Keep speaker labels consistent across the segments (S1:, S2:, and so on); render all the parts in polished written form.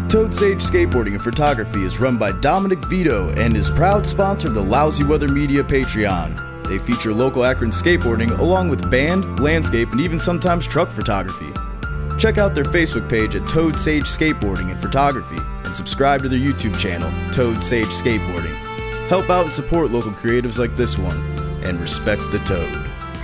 S1: Toad Sage Skateboarding and Photography is run by Dominic Vito and is proud sponsor of the Lousy Weather Media Patreon. They feature local Akron skateboarding along with band, landscape, and even sometimes truck photography. Check out their Facebook page at Toad Sage Skateboarding and Photography and subscribe to their YouTube channel, Toad Sage Skateboarding. Help out and support local creatives like this one, and respect the Toad.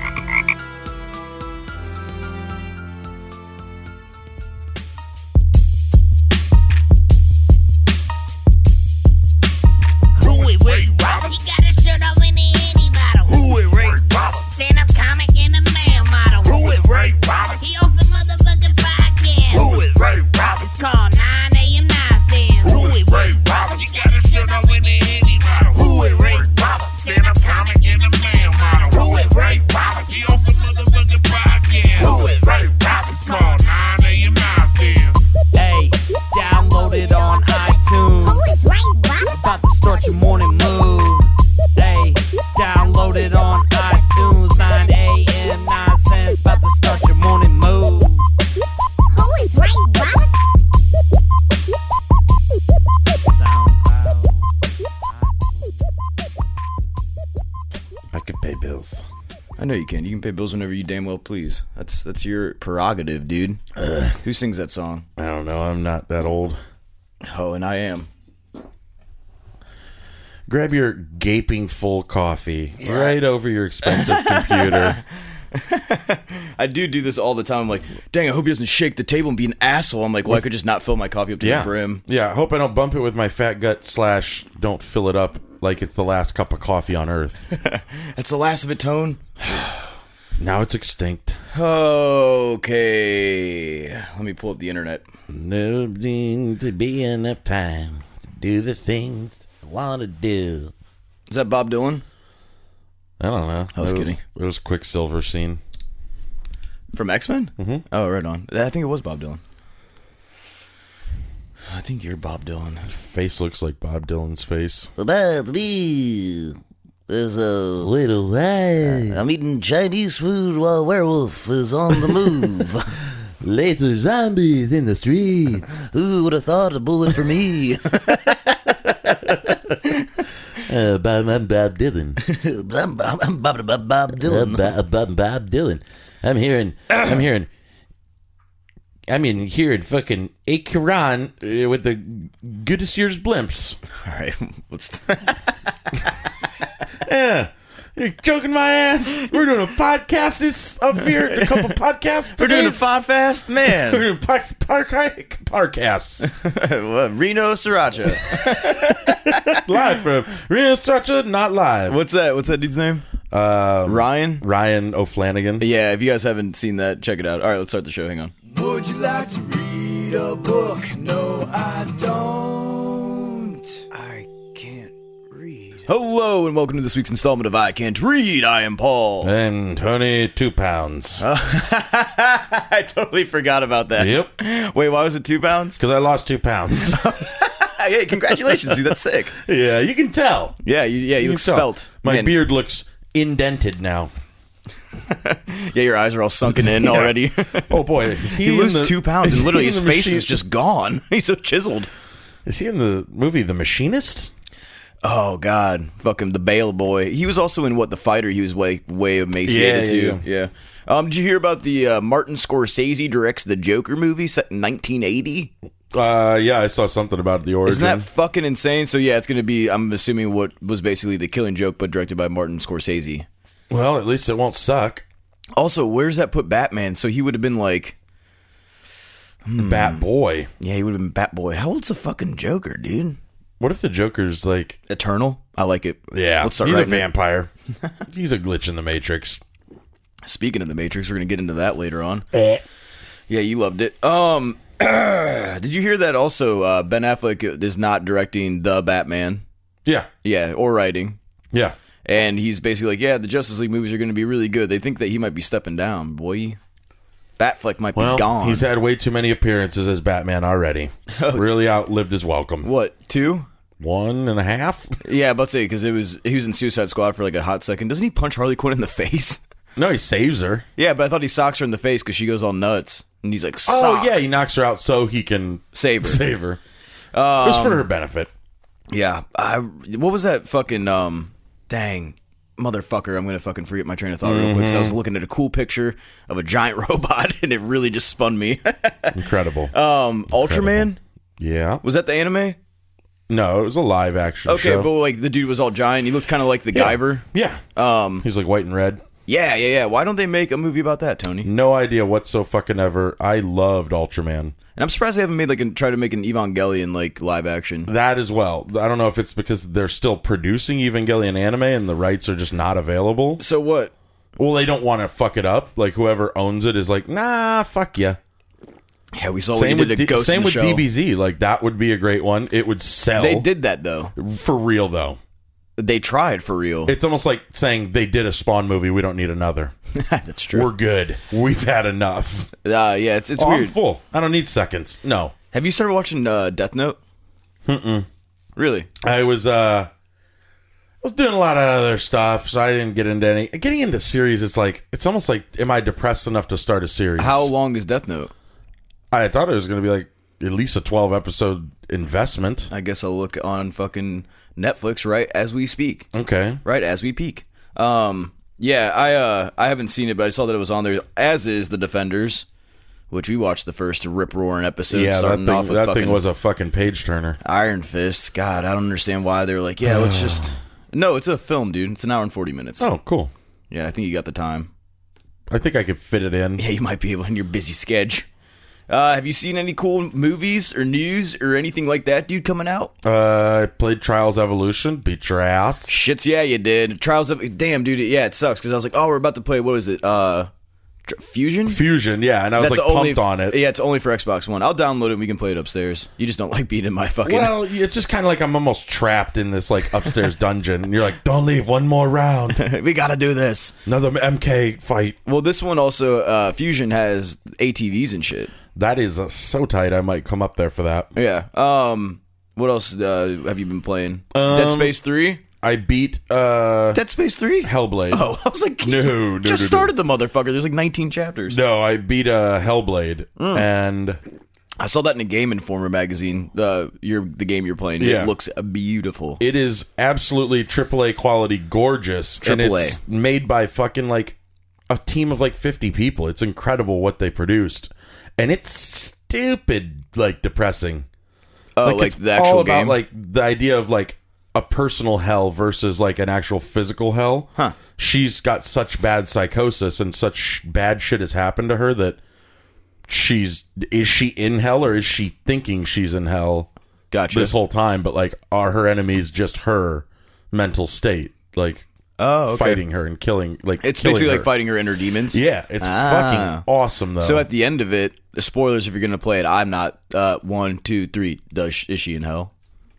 S1: I know you can. You can pay bills whenever you damn well please. That's your prerogative, dude. Who sings that song?
S2: I don't know. I'm not that old.
S1: Oh, and I am.
S2: Grab your gaping full coffee right over your expensive computer.
S1: I do this all the time. I'm like, dang, I hope he doesn't shake the table and be an asshole. I'm like, well, I could just not fill my coffee up to the brim.
S2: Yeah, I hope I don't bump it with my fat gut / don't fill it up like it's the last cup of coffee on earth.
S1: That's the last of it, Tone.
S2: Now it's extinct.
S1: Okay. Let me pull up the internet.
S2: No seems to be enough time to do the things I want to do.
S1: Is that Bob Dylan?
S2: I don't know.
S1: I was kidding.
S2: It was Quicksilver scene.
S1: From X-Men?
S2: Mm-hmm.
S1: Oh, right on. I think it was Bob Dylan. I think you're Bob Dylan.
S2: His face looks like Bob Dylan's face.
S3: About me, there's a little lie. I'm eating Chinese food while a werewolf is on the move.
S2: Laser zombies in the streets.
S3: Who would have thought a bullet for me?
S2: I'm Bob Dylan.
S3: I'm Bob Dylan.
S2: Bob Dylan. I'm hearing fucking Akron with the goodest year's blimps.
S1: All right,
S2: Yeah, you're joking my ass. We're doing a podcast up here. A couple podcasts.
S1: We're doing a podcast, man.
S2: We're doing podcasts.
S1: Reno Sriracha.
S2: Live from Reno Sriracha, not live.
S1: What's that dude's name? Ryan
S2: O'Flanagan.
S1: Yeah, if you guys haven't seen that, check it out. All right, let's start the show. Hang on. Would you like to read a book? No, I don't. I can't read. Hello, and welcome to this week's installment of I Can't Read. I am Paul.
S2: And Tony, 2 pounds.
S1: I totally forgot about that.
S2: Yep.
S1: Wait, why was it 2 pounds?
S2: Because I lost 2 pounds.
S1: Hey, congratulations, dude. That's sick.
S2: Yeah, you can tell.
S1: Yeah, you look svelte.
S2: My beard looks indented now.
S1: Yeah, your eyes are all sunken in already.
S2: Oh boy, is
S1: he loses 2 pounds and literally his face is just gone. He's so chiseled.
S2: Is he in the movie The Machinist?
S1: Oh god, fucking the Bale boy. He was also in The Fighter. He was way emaciated too. Yeah. Did you hear about the Martin Scorsese directs the Joker movie set in 1980?
S2: Yeah, I saw something about the origin.
S1: Isn't that fucking insane? So yeah, it's gonna be, I'm assuming, what was basically The Killing Joke, but directed by Martin Scorsese.
S2: Well, at least it won't suck.
S1: Also, where's that put Batman? So he would have been like
S2: Bat Boy.
S1: Yeah, he would have been Bat Boy. How old's the fucking Joker, dude?
S2: What if the Joker's like
S1: eternal? I like it.
S2: Yeah,
S1: let's start.
S2: He's a vampire. He's a glitch in the Matrix.
S1: Speaking of the Matrix, we're gonna get into that later on. Yeah, you loved it. Did you hear that also? Ben Affleck is not directing the Batman.
S2: Yeah,
S1: or writing.
S2: Yeah.
S1: And he's basically like, yeah, the Justice League movies are going to be really good. They think that he might be stepping down, boy. Batfleck might be gone.
S2: He's had way too many appearances as Batman already. Really outlived his welcome.
S1: What, 2?
S2: 1.5?
S1: Yeah, about to say, because he was in Suicide Squad for like a hot second. Doesn't he punch Harley Quinn in the face?
S2: No, he saves her.
S1: Yeah, but I thought he socks her in the face because she goes all nuts. And he's like, sock.
S2: Oh, yeah, he knocks her out so he can
S1: save her.
S2: was for her benefit.
S1: Yeah. What was that fucking, dang, motherfucker, I'm going to fucking forget my train of thought real quick. So I was looking at a cool picture of a giant robot, and it really just spun me.
S2: Incredible.
S1: Ultraman?
S2: Yeah.
S1: Was that the anime?
S2: No, it was a live action show.
S1: Okay, but like the dude was all giant. He looked kind of like the Guyver.
S2: Yeah. He was like white and red.
S1: Yeah. Why don't they make a movie about that, Tony?
S2: No idea what so fucking ever. I loved Ultraman.
S1: And I'm surprised they haven't made try to make an Evangelion like live action.
S2: That as well. I don't know if it's because they're still producing Evangelion anime and the rights are just not available.
S1: So what?
S2: Well, they don't want to fuck it up. Like whoever owns it is like, nah, fuck yeah.
S1: Yeah, we saw what you did to Ghost in the Shell.
S2: Same with DBZ. Like that would be a great one. It would sell.
S1: They did that though.
S2: For real though.
S1: They tried for real.
S2: It's almost like saying they did a Spawn movie. We don't need another.
S1: That's true.
S2: We're good. We've had enough.
S1: Yeah, it's weird.
S2: I'm full. I don't need seconds. No.
S1: Have you started watching Death Note? Really?
S2: I was doing a lot of other stuff, so I didn't get into any. Getting into series, it's almost like, am I depressed enough to start a series?
S1: How long is Death Note?
S2: I thought it was going to be like at least a 12 episode investment.
S1: I guess I'll look on fucking Netflix right as we speak.
S2: Okay.
S1: Right as we peak. Yeah, I haven't seen it, but I saw that it was on there, as is The Defenders, which we watched the first rip-roaring episode.
S2: Yeah, that thing was a fucking page-turner.
S1: Iron Fist. God, I don't understand why they're like, yeah, let's just... No, it's a film, dude. It's an hour and 40 minutes.
S2: Oh, cool.
S1: Yeah, I think you got the time.
S2: I think I could fit it in.
S1: Yeah, you might be able in your busy schedule. Have you seen any cool movies or news or anything like that, dude, coming out?
S2: I played Trials Evolution. Beat your ass.
S1: Shits, yeah, you did. Damn, dude, yeah, it sucks, because I was like, oh, we're about to play, what is it, Fusion?
S2: Fusion, yeah, and I was pumped on it.
S1: Yeah, it's only for Xbox One. I'll download it and we can play it upstairs. You just don't like being in my fucking...
S2: Well, it's just kind of like I'm almost trapped in this like upstairs dungeon, and you're like, don't leave, one more round.
S1: We gotta do this.
S2: Another MK fight.
S1: Well, this one also, Fusion has ATVs and shit.
S2: That is so tight, I might come up there for that.
S1: Yeah. What else have you been playing? Dead Space 3?
S2: I beat
S1: Dead Space 3?
S2: Hellblade.
S1: Oh, I was like,
S2: no,
S1: just started the motherfucker. There's like 19 chapters.
S2: No, I beat Hellblade, and
S1: I saw that in a Game Informer magazine. The game you're playing,
S2: yeah.
S1: It looks beautiful.
S2: It is absolutely AAA quality, gorgeous, and it's made by fucking like a team of like 50 people. It's incredible what they produced, and it's stupid, like depressing.
S1: Oh, like the actual
S2: all about
S1: game?
S2: Like the idea of like a personal hell versus like an actual physical hell.
S1: Huh.
S2: She's got such bad psychosis and such bad shit has happened to her that is she in hell or is she thinking she's in hell?
S1: Gotcha.
S2: This whole time, but like are her enemies just her mental state? Like fighting her and killing
S1: it's basically her. Like fighting her inner demons.
S2: Yeah, it's fucking awesome though.
S1: So at the end of it, the spoilers if you're gonna play it, I'm not 1, 2, 3, is she in hell?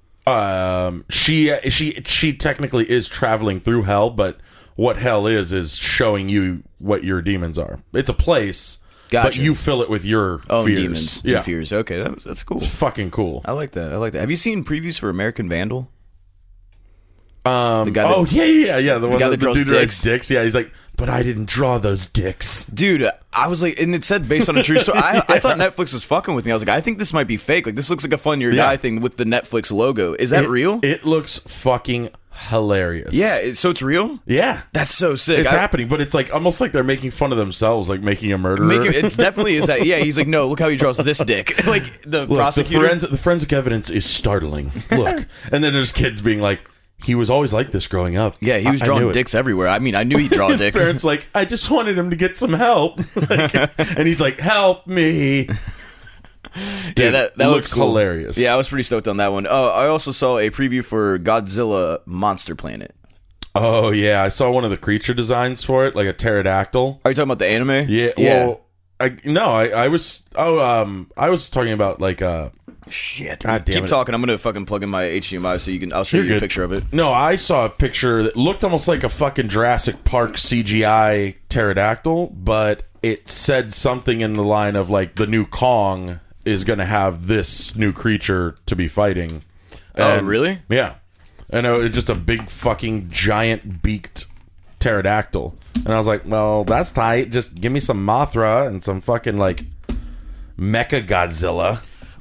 S2: She technically is traveling through hell, but what hell is showing you what your demons are. It's a place, but you fill it with your
S1: own
S2: fears.
S1: Demons.
S2: Yeah,
S1: fears. Okay, that's cool.
S2: It's fucking cool.
S1: I like that. Have you seen previews for American Vandal?
S2: The guy the one
S1: that draws
S2: dicks. Yeah, he's like, but I didn't draw those dicks,
S1: dude. I was like, and it said based on a true story. I thought Netflix was fucking with me. I was like, I think this might be fake. Like, this looks like a Funny or Die thing with the Netflix logo. Is that real?
S2: It looks fucking hilarious.
S1: Yeah, so it's real.
S2: Yeah,
S1: that's so sick.
S2: It's happening, but it's like almost like they're making fun of themselves, like making a murderer.
S1: It's definitely is that. Yeah, he's like, no, look how he draws this dick. Like the prosecutor.
S2: The forensic evidence is startling. Look, and then there's kids being like, he was always like this growing up.
S1: Yeah, he was drawing dicks everywhere. I mean, I knew he'd draw a dick.
S2: His parents like, I just wanted him to get some help. And he's like, help me. Dude,
S1: yeah, that
S2: looks
S1: cool.
S2: Hilarious.
S1: Yeah, I was pretty stoked on that one. Oh, I also saw a preview for Godzilla Monster Planet.
S2: Oh, yeah. I saw one of the creature designs for it, like a pterodactyl.
S1: Are you talking about the anime?
S2: Yeah. Well, I was talking about like
S1: shit.
S2: God damn
S1: Keep talking. I'm gonna fucking plug in my HDMI so I'll show you a picture of it.
S2: No, I saw a picture that looked almost like a fucking Jurassic Park CGI pterodactyl, but it said something in the line of like the new Kong is gonna have this new creature to be fighting.
S1: Oh, really?
S2: Yeah. And it's just a big fucking giant beaked pterodactyl. And I was like, well, that's tight. Just give me some Mothra and some fucking like Mecha Godzilla.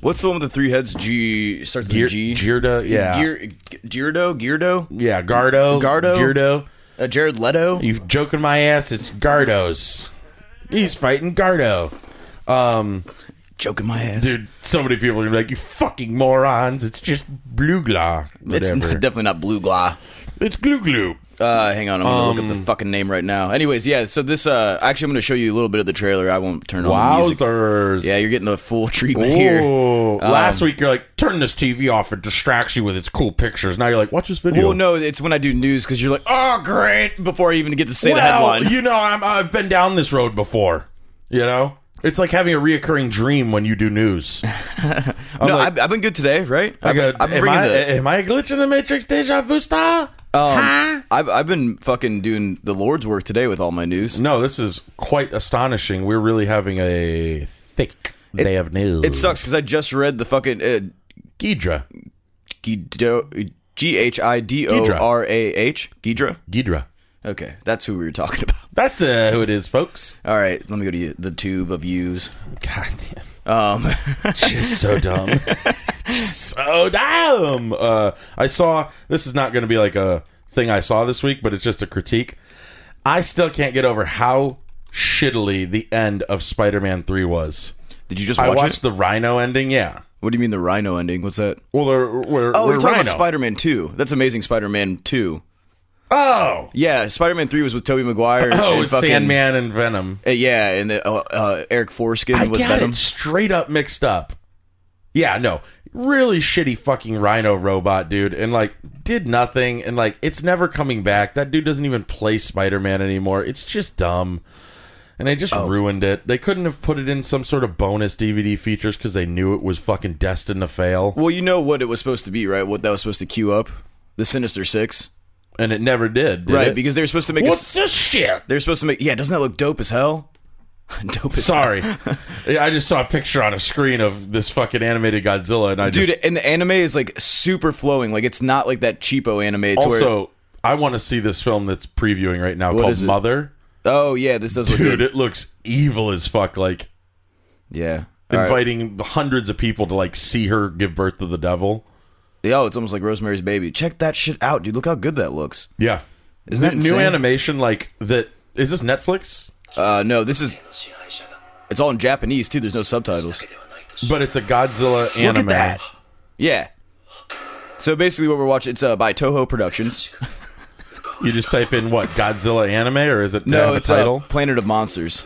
S1: What's the one with the three heads? G starts with a G.
S2: Girda, yeah.
S1: Geardo?
S2: Yeah, Gardo. Girdo.
S1: Jared Leto?
S2: You joking my ass? It's Gardos. He's fighting Gardo.
S1: Joking my ass.
S2: Dude, so many people are going to be like, you fucking morons. It's just blue glah.
S1: It's definitely not blue glah.
S2: It's glue glue.
S1: Hang on, I'm going to look up the fucking name right now. Anyways, yeah, so this, actually I'm going to show you a little bit of the trailer. I won't turn on the music.
S2: Wowzers.
S1: Yeah, you're getting the full treatment here.
S2: Last week you're like, turn this TV off. It distracts you with its cool pictures. Now you're like, watch this video.
S1: Well, no, it's when I do news because you're like, oh, great, before I even get to say the headline.
S2: You know, I've been down this road before, you know? It's like having a reoccurring dream when you do news.
S1: I've been good today, right?
S2: Am I a glitch in the Matrix deja vu star?
S1: I've been fucking doing the Lord's work today with all my news.
S2: No, this is quite astonishing. We're really having a thick day of news.
S1: It sucks because I just read the fucking
S2: Ghidra.
S1: Ghidorah. Ghidra.
S2: Ghidra.
S1: Okay, that's who we were talking about.
S2: That's who it is, folks.
S1: All right, let me go to the tube of views.
S2: God damn. Just so dumb. So dumb. I saw, this is not going to be like a thing I saw this week, but it's just a critique. I still can't get over how shittily the end of Spider-Man 3 was.
S1: Did you just watch it?
S2: I watched the Rhino ending, yeah.
S1: What do you mean the Rhino ending? What's that?
S2: Well,
S1: you're talking about Spider-Man 2. That's Amazing Spider-Man 2.
S2: Oh!
S1: Yeah, Spider-Man 3 was with Tobey Maguire.
S2: And it's Sandman and Venom.
S1: Yeah, and Eric Foreskin was Venom. I got
S2: it straight up mixed up. Yeah, no. Really shitty fucking Rhino robot, dude. And, like, did nothing. And, like, it's never coming back. That dude doesn't even play Spider-Man anymore. It's just dumb. And they just ruined it. They couldn't have put it in some sort of bonus DVD features because they knew it was fucking destined to fail.
S1: Well, you know what it was supposed to be, right? What that was supposed to queue up? The Sinister Six.
S2: And it never did
S1: right, because they were supposed to make
S2: What's this shit?
S1: They're supposed to make... Yeah, doesn't that look dope as hell? Dope as
S2: Sorry. I just saw a picture on a screen of this fucking animated Godzilla, and
S1: Dude, and the anime is, like, super flowing. Like, it's not like that cheapo anime.
S2: Also, I want to see this film that's previewing right now called Mother.
S1: Oh, yeah, this does look good.
S2: Dude, it looks evil as fuck, like...
S1: Yeah.
S2: Inviting hundreds of people to, like, see her give birth to the devil.
S1: Oh, it's almost like Rosemary's Baby. Check that shit out, dude. Look how good that looks.
S2: Yeah.
S1: Isn't that insane?
S2: New animation like that? Is this Netflix?
S1: No, this is... It's all in Japanese, too. There's no subtitles.
S2: But it's a Godzilla anime.
S1: Look at that. Yeah. So basically what we're watching, it's by Toho Productions.
S2: You just type in, what, Godzilla anime, or is it
S1: no, it's
S2: a title?
S1: Planet of Monsters.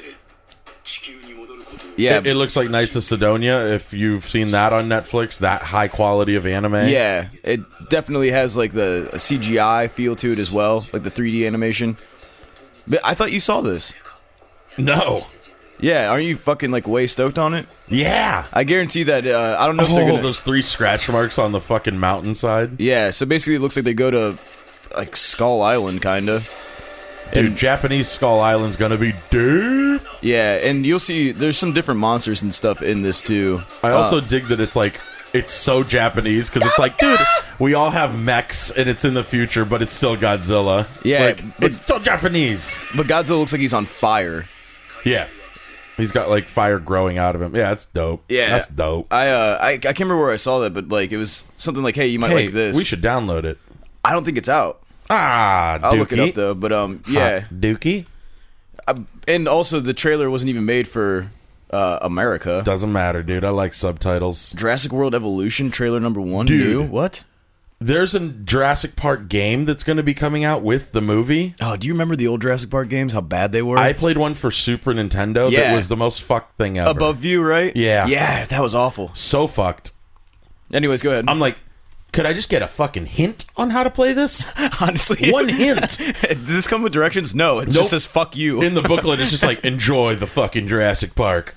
S1: Yeah,
S2: it looks like Knights of Sidonia. If you've seen that on Netflix, that high quality of anime.
S1: Yeah, it definitely has like the CGI feel to it as well, like the 3D animation. But I thought you saw this.
S2: No.
S1: Yeah, aren't you fucking like way stoked on it?
S2: Yeah,
S1: I guarantee that. I don't know if they're gonna...
S2: those 3 scratch marks on the fucking mountainside.
S1: Yeah, so basically it looks like they go to like Skull Island, kinda.
S2: Dude, Japanese Skull Island's gonna be deep.
S1: Yeah, and you'll see there's some different monsters and stuff in this too.
S2: I also dig that it's so Japanese because it's like, dude, we all have mechs and it's in the future, but it's still Godzilla.
S1: Yeah,
S2: it's still Japanese.
S1: But Godzilla looks like he's on fire.
S2: Yeah, he's got like fire growing out of him. Yeah, that's dope.
S1: Yeah,
S2: that's dope.
S1: I can't remember where I saw that, but like it was something like, hey, you might like this.
S2: We should download it.
S1: I don't think it's out.
S2: I'll
S1: look it up though. But yeah,
S2: Dookie.
S1: And also the trailer wasn't even made for America.
S2: Doesn't matter, dude. I like subtitles.
S1: Jurassic World Evolution trailer #1.
S2: Dude,
S1: new? What?
S2: There's a Jurassic Park game that's going to be coming out with the movie.
S1: Oh, do you remember the old Jurassic Park games? How bad they were?
S2: I played one for Super Nintendo that was the most fucked thing ever.
S1: Above View, right?
S2: Yeah.
S1: Yeah, that was awful.
S2: So fucked.
S1: Anyways, go ahead.
S2: I'm like, could I just get a fucking hint on how to play this?
S1: Honestly.
S2: One hint.
S1: Did this come with directions? No, it just says fuck you.
S2: In the booklet, it's just like, enjoy the fucking Jurassic Park.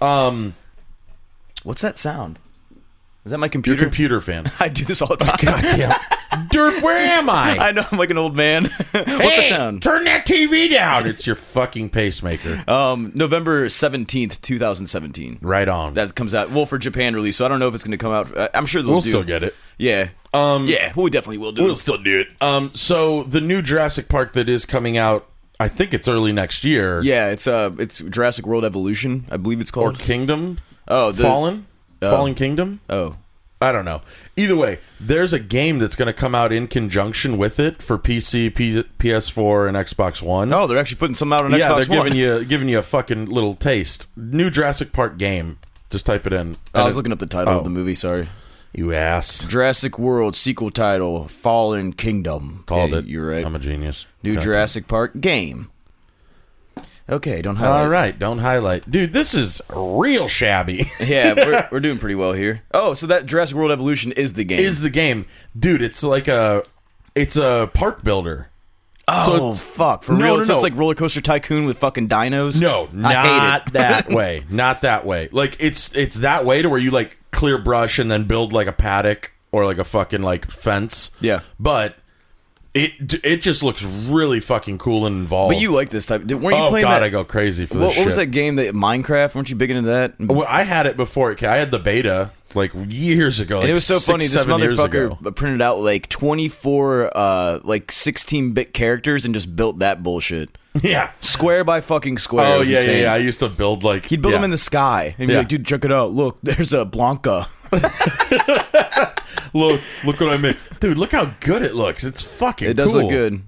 S1: What's that sound? Is that my computer?
S2: You're a computer fan.
S1: I do this all the time.
S2: God damn. Dirk, where am I?
S1: I know, I'm like an old man. What's that sound?
S2: Turn that TV down. It's your fucking pacemaker.
S1: November 17th, 2017.
S2: Right on.
S1: That comes out, well, for Japan release, so I don't know if it's going to come out. I'm sure
S2: we'll still get it.
S1: Yeah. Yeah, we definitely will do it.
S2: We'll still do it. So the new Jurassic Park that is coming out, I think it's early next year.
S1: Yeah, it's Jurassic World Evolution, I believe it's called.
S2: Or Kingdom
S1: Fallen?
S2: Fallen Kingdom?
S1: Oh.
S2: I don't know. Either way, there's a game that's going to come out in conjunction with it for PC, PS4, and Xbox One.
S1: Oh, they're actually putting some out on Xbox
S2: they're
S1: One.
S2: giving you a fucking little taste. New Jurassic Park game. Just type it in.
S1: I was looking up the title of the movie, sorry.
S2: You ass.
S1: Jurassic World sequel title, Fallen Kingdom.
S2: Called it.
S1: You're right.
S2: I'm a genius.
S1: New
S2: Okay.
S1: Jurassic Park game. Okay, don't highlight.
S2: All right, don't highlight. Dude, this is real shabby.
S1: Yeah, we're doing pretty well here. Oh, so that Jurassic World Evolution is the game.
S2: Is the game. Dude, it's like it's a park builder.
S1: Oh,
S2: So
S1: fuck. For real? So it's like Roller Coaster Tycoon with fucking dinos?
S2: No,
S1: I hate
S2: not
S1: it.
S2: that way. Not that way. Like, it's that way to where you, like, clear brush and then build, like, a paddock or, like, a fucking, like, fence.
S1: Yeah.
S2: But it just looks really fucking cool and involved.
S1: But you like this type. Weren't you
S2: Oh,
S1: playing
S2: God,
S1: that?
S2: I go crazy for this
S1: What was
S2: shit.
S1: that game, that Minecraft? Weren't you big into that?
S2: Well, I had it before it came. I had the beta, like, years ago.
S1: And
S2: Like
S1: it was so funny. This
S2: 7 years
S1: motherfucker
S2: ago.
S1: printed out like 24, like 16-bit characters and just built that bullshit.
S2: Yeah.
S1: Square by fucking square. It
S2: Oh,
S1: was
S2: yeah,
S1: insane.
S2: yeah. I used to build, like...
S1: He'd build them in the sky and be
S2: Yeah.
S1: like, "Dude, check it out. Look, there's a Blanca."
S2: Look what I made. Dude, look how good it looks. It's fucking
S1: It does
S2: cool.
S1: look good.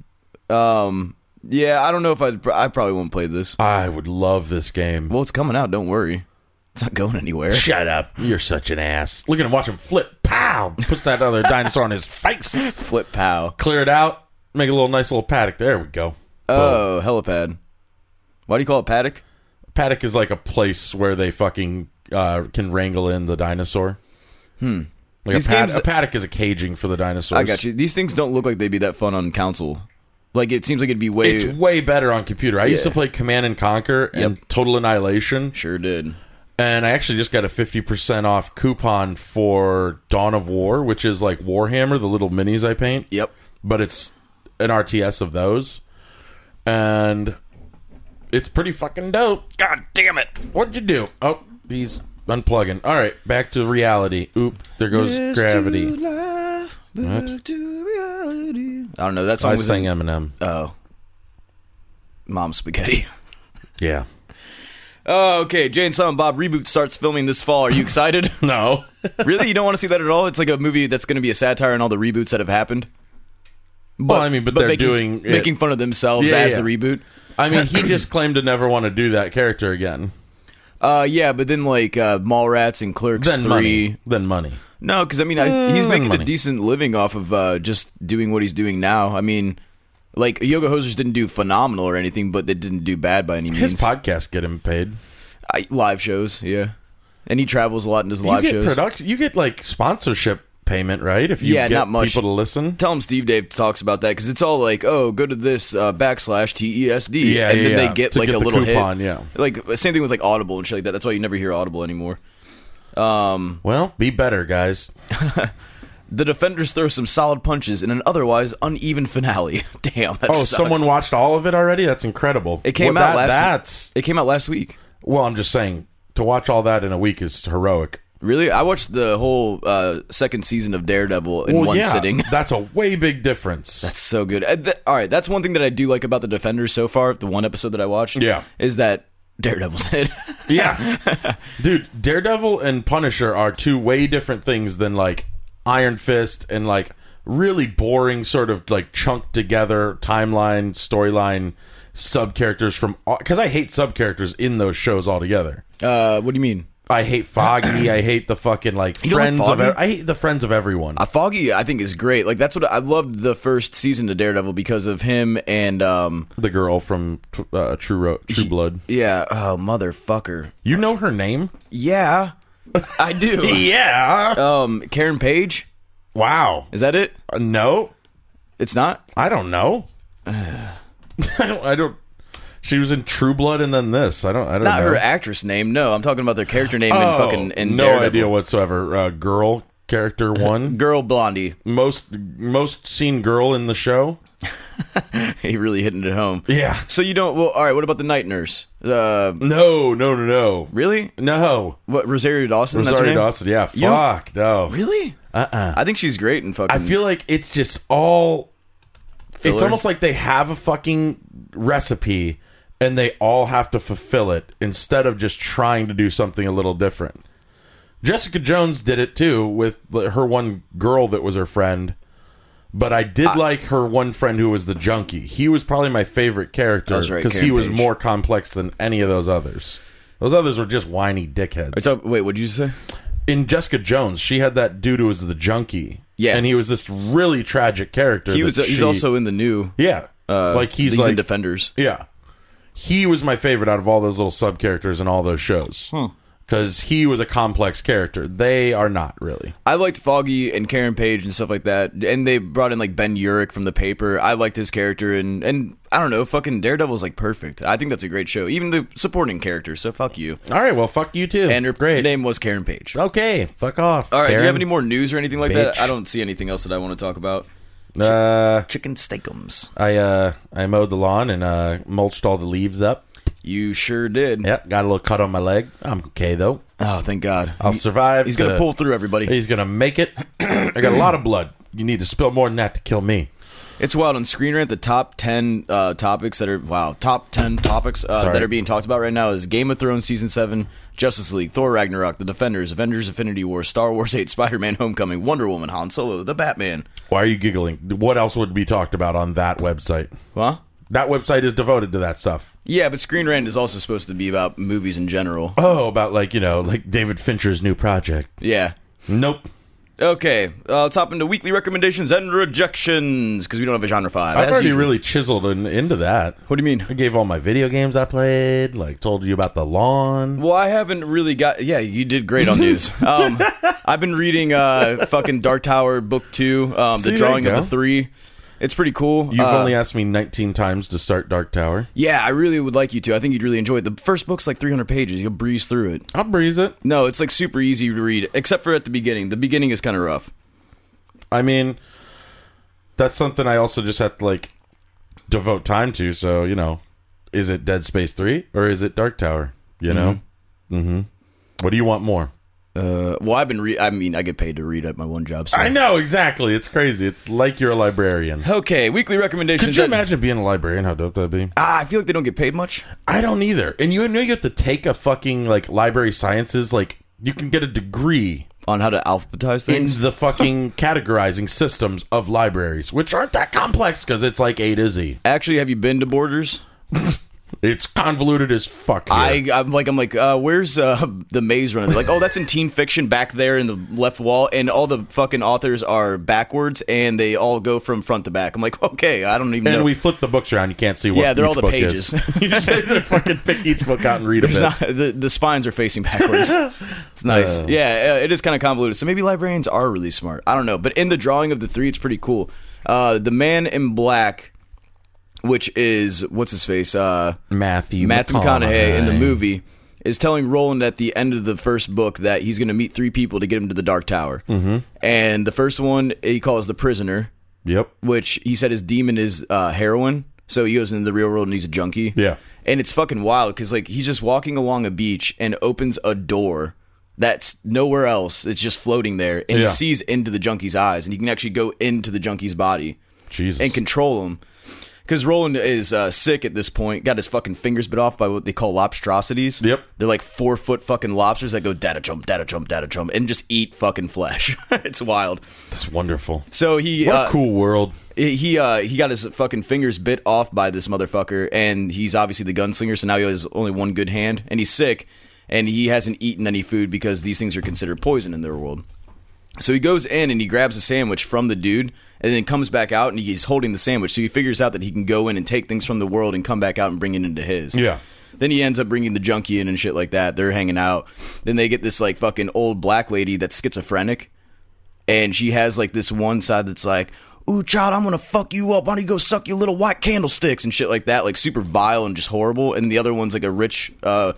S1: Yeah, I don't know if I probably won't play this.
S2: I would love this game.
S1: Well, it's coming out. Don't worry. It's not going anywhere.
S2: Shut up. You're such an ass. Look at him. Watch him flip. Pow. Puts that other dinosaur on his face.
S1: Flip pow.
S2: Clear it out. Make a nice little paddock. There we go.
S1: Oh, helipad. Why do you call it paddock?
S2: Paddock is like a place where they fucking can wrangle in the dinosaur. Like
S1: These
S2: a
S1: games-
S2: paddock is a caging for the dinosaurs.
S1: I got you. These things don't look like they'd be that fun on console. Like, it seems like it'd be way...
S2: It's way better on computer. I used to
S1: Yeah.
S2: play Command and Conquer and Total Annihilation.
S1: Sure did.
S2: And I actually just got a 50% off coupon for Dawn of War, which is like Warhammer, the little minis I paint.
S1: Yep.
S2: But it's an RTS of those. And it's pretty fucking dope.
S1: God damn it.
S2: What'd you do? Oh, he's unplugging. All right, back to reality. Oop, there goes gravity. What?
S1: I don't know. That song
S2: I
S1: was
S2: sang
S1: in...
S2: Eminem.
S1: Oh. Mom Spaghetti.
S2: Yeah.
S1: Oh, okay. Jay and Silent Bob reboot starts filming this fall. Are you excited?
S2: No.
S1: Really? You don't want to see that at all? It's like a movie that's going to be a satire on all the reboots that have happened.
S2: Well, I mean, but they're
S1: making fun of themselves
S2: Yeah,
S1: as
S2: yeah.
S1: the reboot.
S2: I mean, he just claimed to never want to do that character again.
S1: Yeah, but then like Mallrats and Clerks
S2: Then
S1: 3.
S2: money. Then money.
S1: No, because I mean, he's making
S2: money.
S1: a decent living off of just doing what he's doing now. I mean, like Yoga Hosers didn't do phenomenal or anything, but they didn't do bad by any means.
S2: His podcast get him paid.
S1: Live shows, yeah, and he travels a lot and does live shows.
S2: You get like sponsorship payment, right? If you
S1: Yeah,
S2: get
S1: not much.
S2: people to listen.
S1: Tell him Steve Dave talks about that because it's all like, oh, go to this /TESD,
S2: Yeah,
S1: and
S2: yeah,
S1: then
S2: yeah.
S1: they get
S2: To
S1: like
S2: get
S1: a
S2: the
S1: little
S2: coupon,
S1: hit.
S2: yeah.
S1: Like same thing with like Audible and shit like that. That's why you never hear Audible anymore.
S2: Well, be better, guys.
S1: The Defenders throw some solid punches in an otherwise uneven finale. Damn, that
S2: Oh,
S1: sucks.
S2: someone watched all of it already? That's incredible.
S1: It came
S2: Well,
S1: out last.
S2: That's
S1: It came out last week.
S2: well. I'm just saying to watch all that in a week is heroic.
S1: Really, I watched the whole second season of Daredevil in one sitting.
S2: That's a way big difference.
S1: That's so good. All right, that's one thing that I do like about the Defenders so far. The one episode that I watched,
S2: Yeah.
S1: is that Daredevil's in it.
S2: Yeah. Dude, Daredevil and Punisher are two way different things than like Iron Fist and like really boring sort of like chunked together timeline, storyline sub characters from, because I hate sub characters in those shows altogether.
S1: What do you mean?
S2: I hate Foggy. I hate the fucking like
S1: You don't like
S2: friends of.
S1: Foggy?
S2: I hate the friends of everyone.
S1: Foggy, I think, is great. Like that's what I loved the first season of Daredevil because of him and
S2: The girl from True Blood.
S1: yeah, oh motherfucker,
S2: You know her name?
S1: yeah, I do.
S2: Yeah.
S1: Karen Page,
S2: Wow.
S1: is that it?
S2: No,
S1: It's not.
S2: I don't know. I don't. She was in True Blood and then this. I don't
S1: Not
S2: know.
S1: her actress name. No, I'm talking about their character name in fucking in
S2: no
S1: Daredevil.
S2: idea whatsoever. Girl character one.
S1: Girl Blondie.
S2: most seen girl in the show.
S1: He really hitting it home.
S2: Yeah.
S1: So you don't. Well, all right. What about the Night Nurse?
S2: No.
S1: Really?
S2: No.
S1: What, Rosario Dawson? That's her
S2: Rosario
S1: name?
S2: Dawson. Yeah.
S1: You don't-
S2: Fuck no.
S1: Really? I think she's great in fucking.
S2: I feel like it's just all. It's
S1: Filler?
S2: almost like they have a fucking recipe and they all have to fulfill it instead of just trying to do something a little different. Jessica Jones did it too with her one girl that was her friend. But I did like her one friend who was the junkie. He was probably my favorite character because he was more complex than any of those others. Those others were just whiny dickheads.
S1: Wait, what did you say?
S2: In Jessica Jones, she had that dude who was the junkie.
S1: Yeah.
S2: And he was this really tragic character.
S1: He's also in the new.
S2: Yeah. He's
S1: in Defenders.
S2: Yeah. He was my favorite out of all those little sub-characters in all those shows. Because he was a complex character. They are not, really.
S1: I liked Foggy and Karen Page and stuff like that. And they brought in, like, Ben Urich from The Paper. I liked his character. And I don't know, fucking Daredevil's, like, perfect. I think that's a great show. Even the supporting characters, so fuck you.
S2: All right, well, fuck you, too.
S1: And her name was Karen Page.
S2: Okay, fuck off.
S1: All right,
S2: Karen.
S1: do you have any more news or anything like that? I don't see anything else that I want to talk about. Chicken steakums.
S2: I mowed the lawn and mulched all the leaves up.
S1: You sure did.
S2: Yep, got a little cut on my leg. I'm okay, though.
S1: Oh, thank God.
S2: I'll survive.
S1: He's going to pull through, everybody.
S2: He's going to make it. I got a lot of blood. You need to spill more than that to kill me.
S1: It's wild. On Screen Rant, the top 10 topics that are... Wow, top 10 topics that are being talked about right now is Game of Thrones Season 7, Justice League, Thor Ragnarok, The Defenders, Avengers Infinity War, Star Wars 8, Spider-Man Homecoming, Wonder Woman, Han Solo, The Batman.
S2: Why are you giggling? What else would be talked about on that website?
S1: Huh?
S2: That website is devoted to that stuff.
S1: Yeah, but Screen Rant is also supposed to be about movies in general.
S2: Oh, about like David Fincher's new project.
S1: Yeah.
S2: Nope.
S1: Okay, let's hop into weekly recommendations and rejections, because we don't have a genre 5.
S2: I've already really chiseled into that.
S1: What do you mean?
S2: I gave all my video games I played, told you about the lawn.
S1: Well, I haven't really got... Yeah, you did great on news. I've been reading fucking Dark Tower Book 2, The Drawing of the Three. It's pretty cool.
S2: You've only asked me 19 times to start Dark Tower.
S1: Yeah, I really would like you to. I think you'd really enjoy it. The first book's like 300 pages. You'll breeze through it.
S2: I'll breeze it.
S1: No, it's like super easy to read, except for at the beginning. The beginning is kind of rough.
S2: I mean, that's something I also just have to devote time to. So, is it Dead Space 3 or is it Dark Tower? You know? Mm-hmm. What do you want more?
S1: Well, I've been I get paid to read at my one job. So.
S2: I know, exactly. It's crazy. It's like you're a librarian.
S1: Okay, weekly recommendations.
S2: Could you imagine being a librarian? How dope that'd be?
S1: I feel like they don't get paid much.
S2: I don't either. And you know you have to take a fucking, library sciences, you can get a degree
S1: on how to alphabetize things?
S2: In the fucking categorizing systems of libraries, which aren't that complex because it's like A to Z.
S1: Actually, have you been to Borders?
S2: It's convoluted as fuck here.
S1: I'm like, where's the maze runner? They're like, oh, that's in teen fiction back there in the left wall, and all the fucking authors are backwards, and they all go from front to back. I'm like, okay, I don't even know.
S2: And we flip the books around. You can't see what
S1: they're
S2: each
S1: all the
S2: book
S1: pages.
S2: You just have to fucking pick each book out and read it.
S1: The spines are facing backwards. It's nice. It is kind of convoluted. So maybe librarians are really smart. I don't know. But in the drawing of the three, it's pretty cool. The Man in Black, which is, what's his face?
S2: Matthew
S1: McConaughey in the movie, is telling Roland at the end of the first book that he's going to meet three people to get him to the Dark Tower. Mm-hmm. And the first one he calls the Prisoner.
S2: Yep.
S1: Which he said his demon is heroin. So he goes into the real world and he's a junkie.
S2: Yeah.
S1: And it's fucking wild because he's just walking along a beach and opens a door that's nowhere else. It's just floating there. And he sees into the junkie's eyes. And he can actually go into the junkie's body.
S2: Jesus.
S1: And control him. Because Roland is sick at this point, got his fucking fingers bit off by what they call lobstrosities.
S2: Yep.
S1: They're like 4-foot fucking lobsters that go data jump, and just eat fucking flesh. It's wild.
S2: It's wonderful.
S1: So
S2: what a cool world.
S1: He got his fucking fingers bit off by this motherfucker, and he's obviously the gunslinger, so now he has only one good hand, and he's sick, and he hasn't eaten any food because these things are considered poison in their world. So he goes in and he grabs a sandwich from the dude and then comes back out and he's holding the sandwich. So he figures out that he can go in and take things from the world and come back out and bring it into his.
S2: Yeah.
S1: Then he ends up bringing the junkie in and shit like that. They're hanging out. Then they get this fucking old black lady that's schizophrenic. And she has this one side that's like, ooh, child, I'm going to fuck you up. Why don't you go suck your little white candlesticks and shit like that. Super vile and just horrible. And the other one's a rich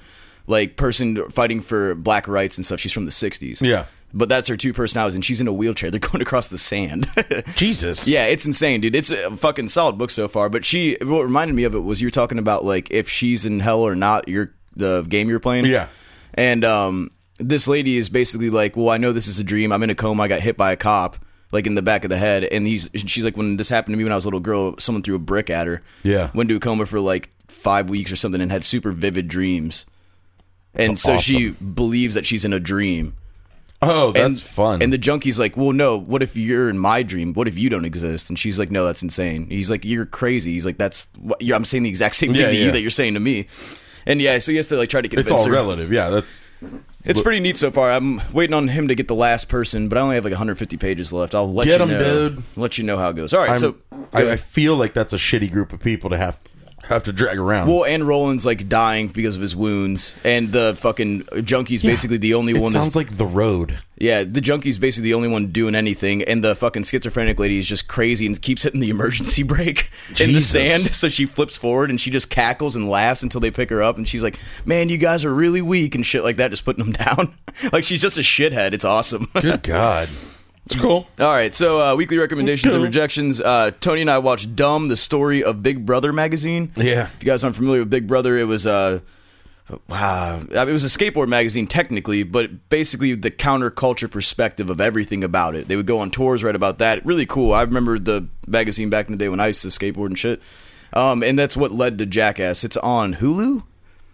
S1: person fighting for black rights and stuff. She's from the 60s.
S2: Yeah.
S1: But that's her two personalities, and she's in a wheelchair. They're going across the sand.
S2: Jesus.
S1: Yeah, it's insane, dude. It's a fucking solid book so far. But what reminded me of it was you were talking about, if she's in hell or not, the game you're playing.
S2: Yeah.
S1: And this lady is basically well, I know this is a dream. I'm in a coma. I got hit by a cop, in the back of the head. And she's like, when this happened to me when I was a little girl, someone threw a brick at her.
S2: Yeah.
S1: Went into a coma for 5 weeks or something and had super vivid dreams. And
S2: That's
S1: so
S2: awesome.
S1: she believes that she's in a dream.
S2: Oh, that's fun.
S1: And the junkie's like, well, no, what if you're in my dream? What if you don't exist? And she's like, no, that's insane. He's like, you're crazy. He's like, I'm saying the exact same thing to you that you're saying to me. And yeah, so he has to like try to convince her.
S2: It's all relative. Yeah,
S1: it's pretty neat so far. I'm waiting on him to get the last person, but I only have like 150 pages left. I'll let you know.
S2: Dude.
S1: Let you know how it goes. All right,
S2: I feel like that's a shitty group of people to have to drag around.
S1: Well, and Roland's like dying because of his wounds, and the fucking junkie's basically the only one.
S2: Sounds like The Road.
S1: Yeah, the junkie's basically the only one doing anything, and the fucking schizophrenic lady is just crazy and keeps hitting the emergency brake in the sand. So she flips forward and she just cackles and laughs until they pick her up, and she's like, "Man, you guys are really weak," and shit like that, just putting them down. Like she's just a shithead. It's awesome.
S2: Good God. It's cool.
S1: All right, so weekly recommendations and rejections. Tony and I watched Dumb, the story of Big Brother magazine.
S2: Yeah.
S1: If you guys aren't familiar with Big Brother, it was it was a skateboard magazine technically, but basically the counterculture perspective of everything about it. They would go on tours, write about that. Really cool. I remember the magazine back in the day when I used to skateboard and shit. And that's what led to Jackass. It's on Hulu.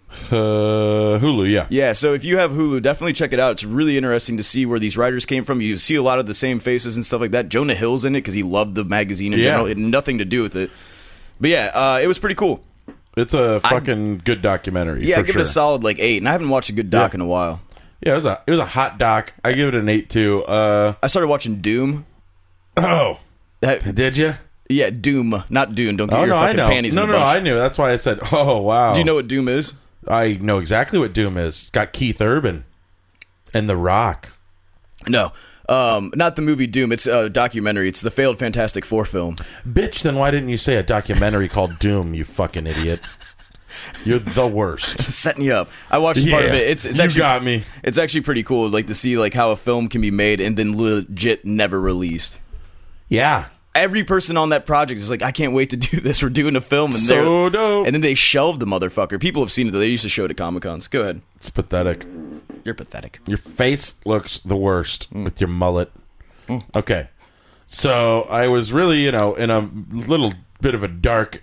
S2: Hulu, yeah.
S1: Yeah, so if you have Hulu, definitely check it out. It's really interesting to see where these writers came from. You see a lot of the same faces and stuff like that. Jonah Hill's in it because he loved the magazine in general. It had nothing to do with it. But yeah, it was pretty cool.
S2: It's a fucking good documentary.
S1: Yeah, I give it a solid like 8, and I haven't watched a good doc in a while.
S2: Yeah, it was a hot doc. I give it an 8 too.
S1: I started watching Doom.
S2: Oh, did you?
S1: Yeah, Doom, not Dune. Don't get your fucking panties in a bunch.
S2: No, I knew. That's why I said, oh, wow.
S1: Do you know what Doom is?
S2: I know exactly what Doom is. It's got Keith Urban and The Rock.
S1: No, not the movie Doom. It's a documentary. It's the failed Fantastic Four film.
S2: Bitch, then why didn't you say a documentary called Doom, you fucking idiot? You're the worst.
S1: Setting you up. I watched part of it. It's actually,
S2: got me.
S1: It's actually pretty cool, like to see like how a film can be made and then legit never released.
S2: Yeah.
S1: Every person on that project is like, I can't wait to do this. We're doing a film. And
S2: so dope.
S1: And then they shelved the motherfucker. People have seen it, though. They used to show it at Comic-Cons. Go ahead.
S2: It's pathetic.
S1: You're pathetic.
S2: Your face looks the worst with your mullet. Okay. So I was really, in a little bit of a dark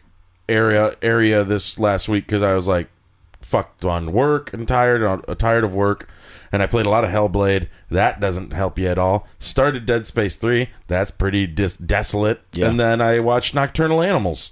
S2: area this last week because I was like fucked on work and tired of work. And I played a lot of Hellblade. That doesn't help you at all. Started Dead Space 3. That's pretty desolate. Yeah. And then I watched Nocturnal Animals.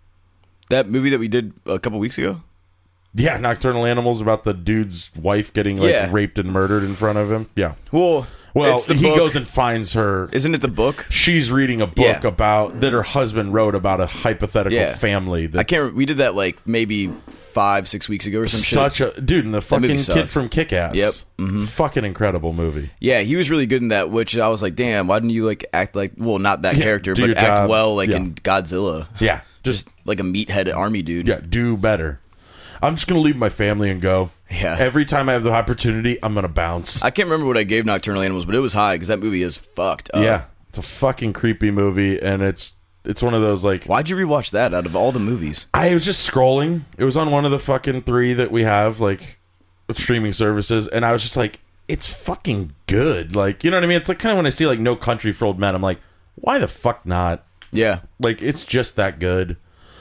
S1: That movie that we did a couple weeks ago?
S2: Yeah, Nocturnal Animals, about the dude's wife getting raped and murdered in front of him. Yeah.
S1: Well,
S2: he goes and finds her.
S1: Isn't it the book?
S2: She's reading a book about that her husband wrote about a hypothetical family.
S1: I can't. We did that like maybe 5-6 weeks ago or some shit.
S2: And the fucking kid from Kick-Ass.
S1: Yep.
S2: Mm-hmm. Fucking incredible movie.
S1: Yeah, he was really good in that. Which I was like, damn, why didn't you like act like not that character, but act well like in Godzilla?
S2: Yeah,
S1: just like a meathead army dude.
S2: Yeah, do better. I'm just going to leave my family and go.
S1: Yeah.
S2: Every time I have the opportunity, I'm going to bounce.
S1: I can't remember what I gave Nocturnal Animals, but it was high because that movie is fucked up.
S2: Yeah. It's a fucking creepy movie, and it's one of those like...
S1: Why'd you rewatch that out of all the movies?
S2: I was just scrolling. It was on one of the fucking 3 that we have, like, with streaming services, and I was just like, it's fucking good. Like, you know what I mean? It's like kind of when I see, like, No Country for Old Men, I'm like, why the fuck not?
S1: Yeah.
S2: Like, it's just that good.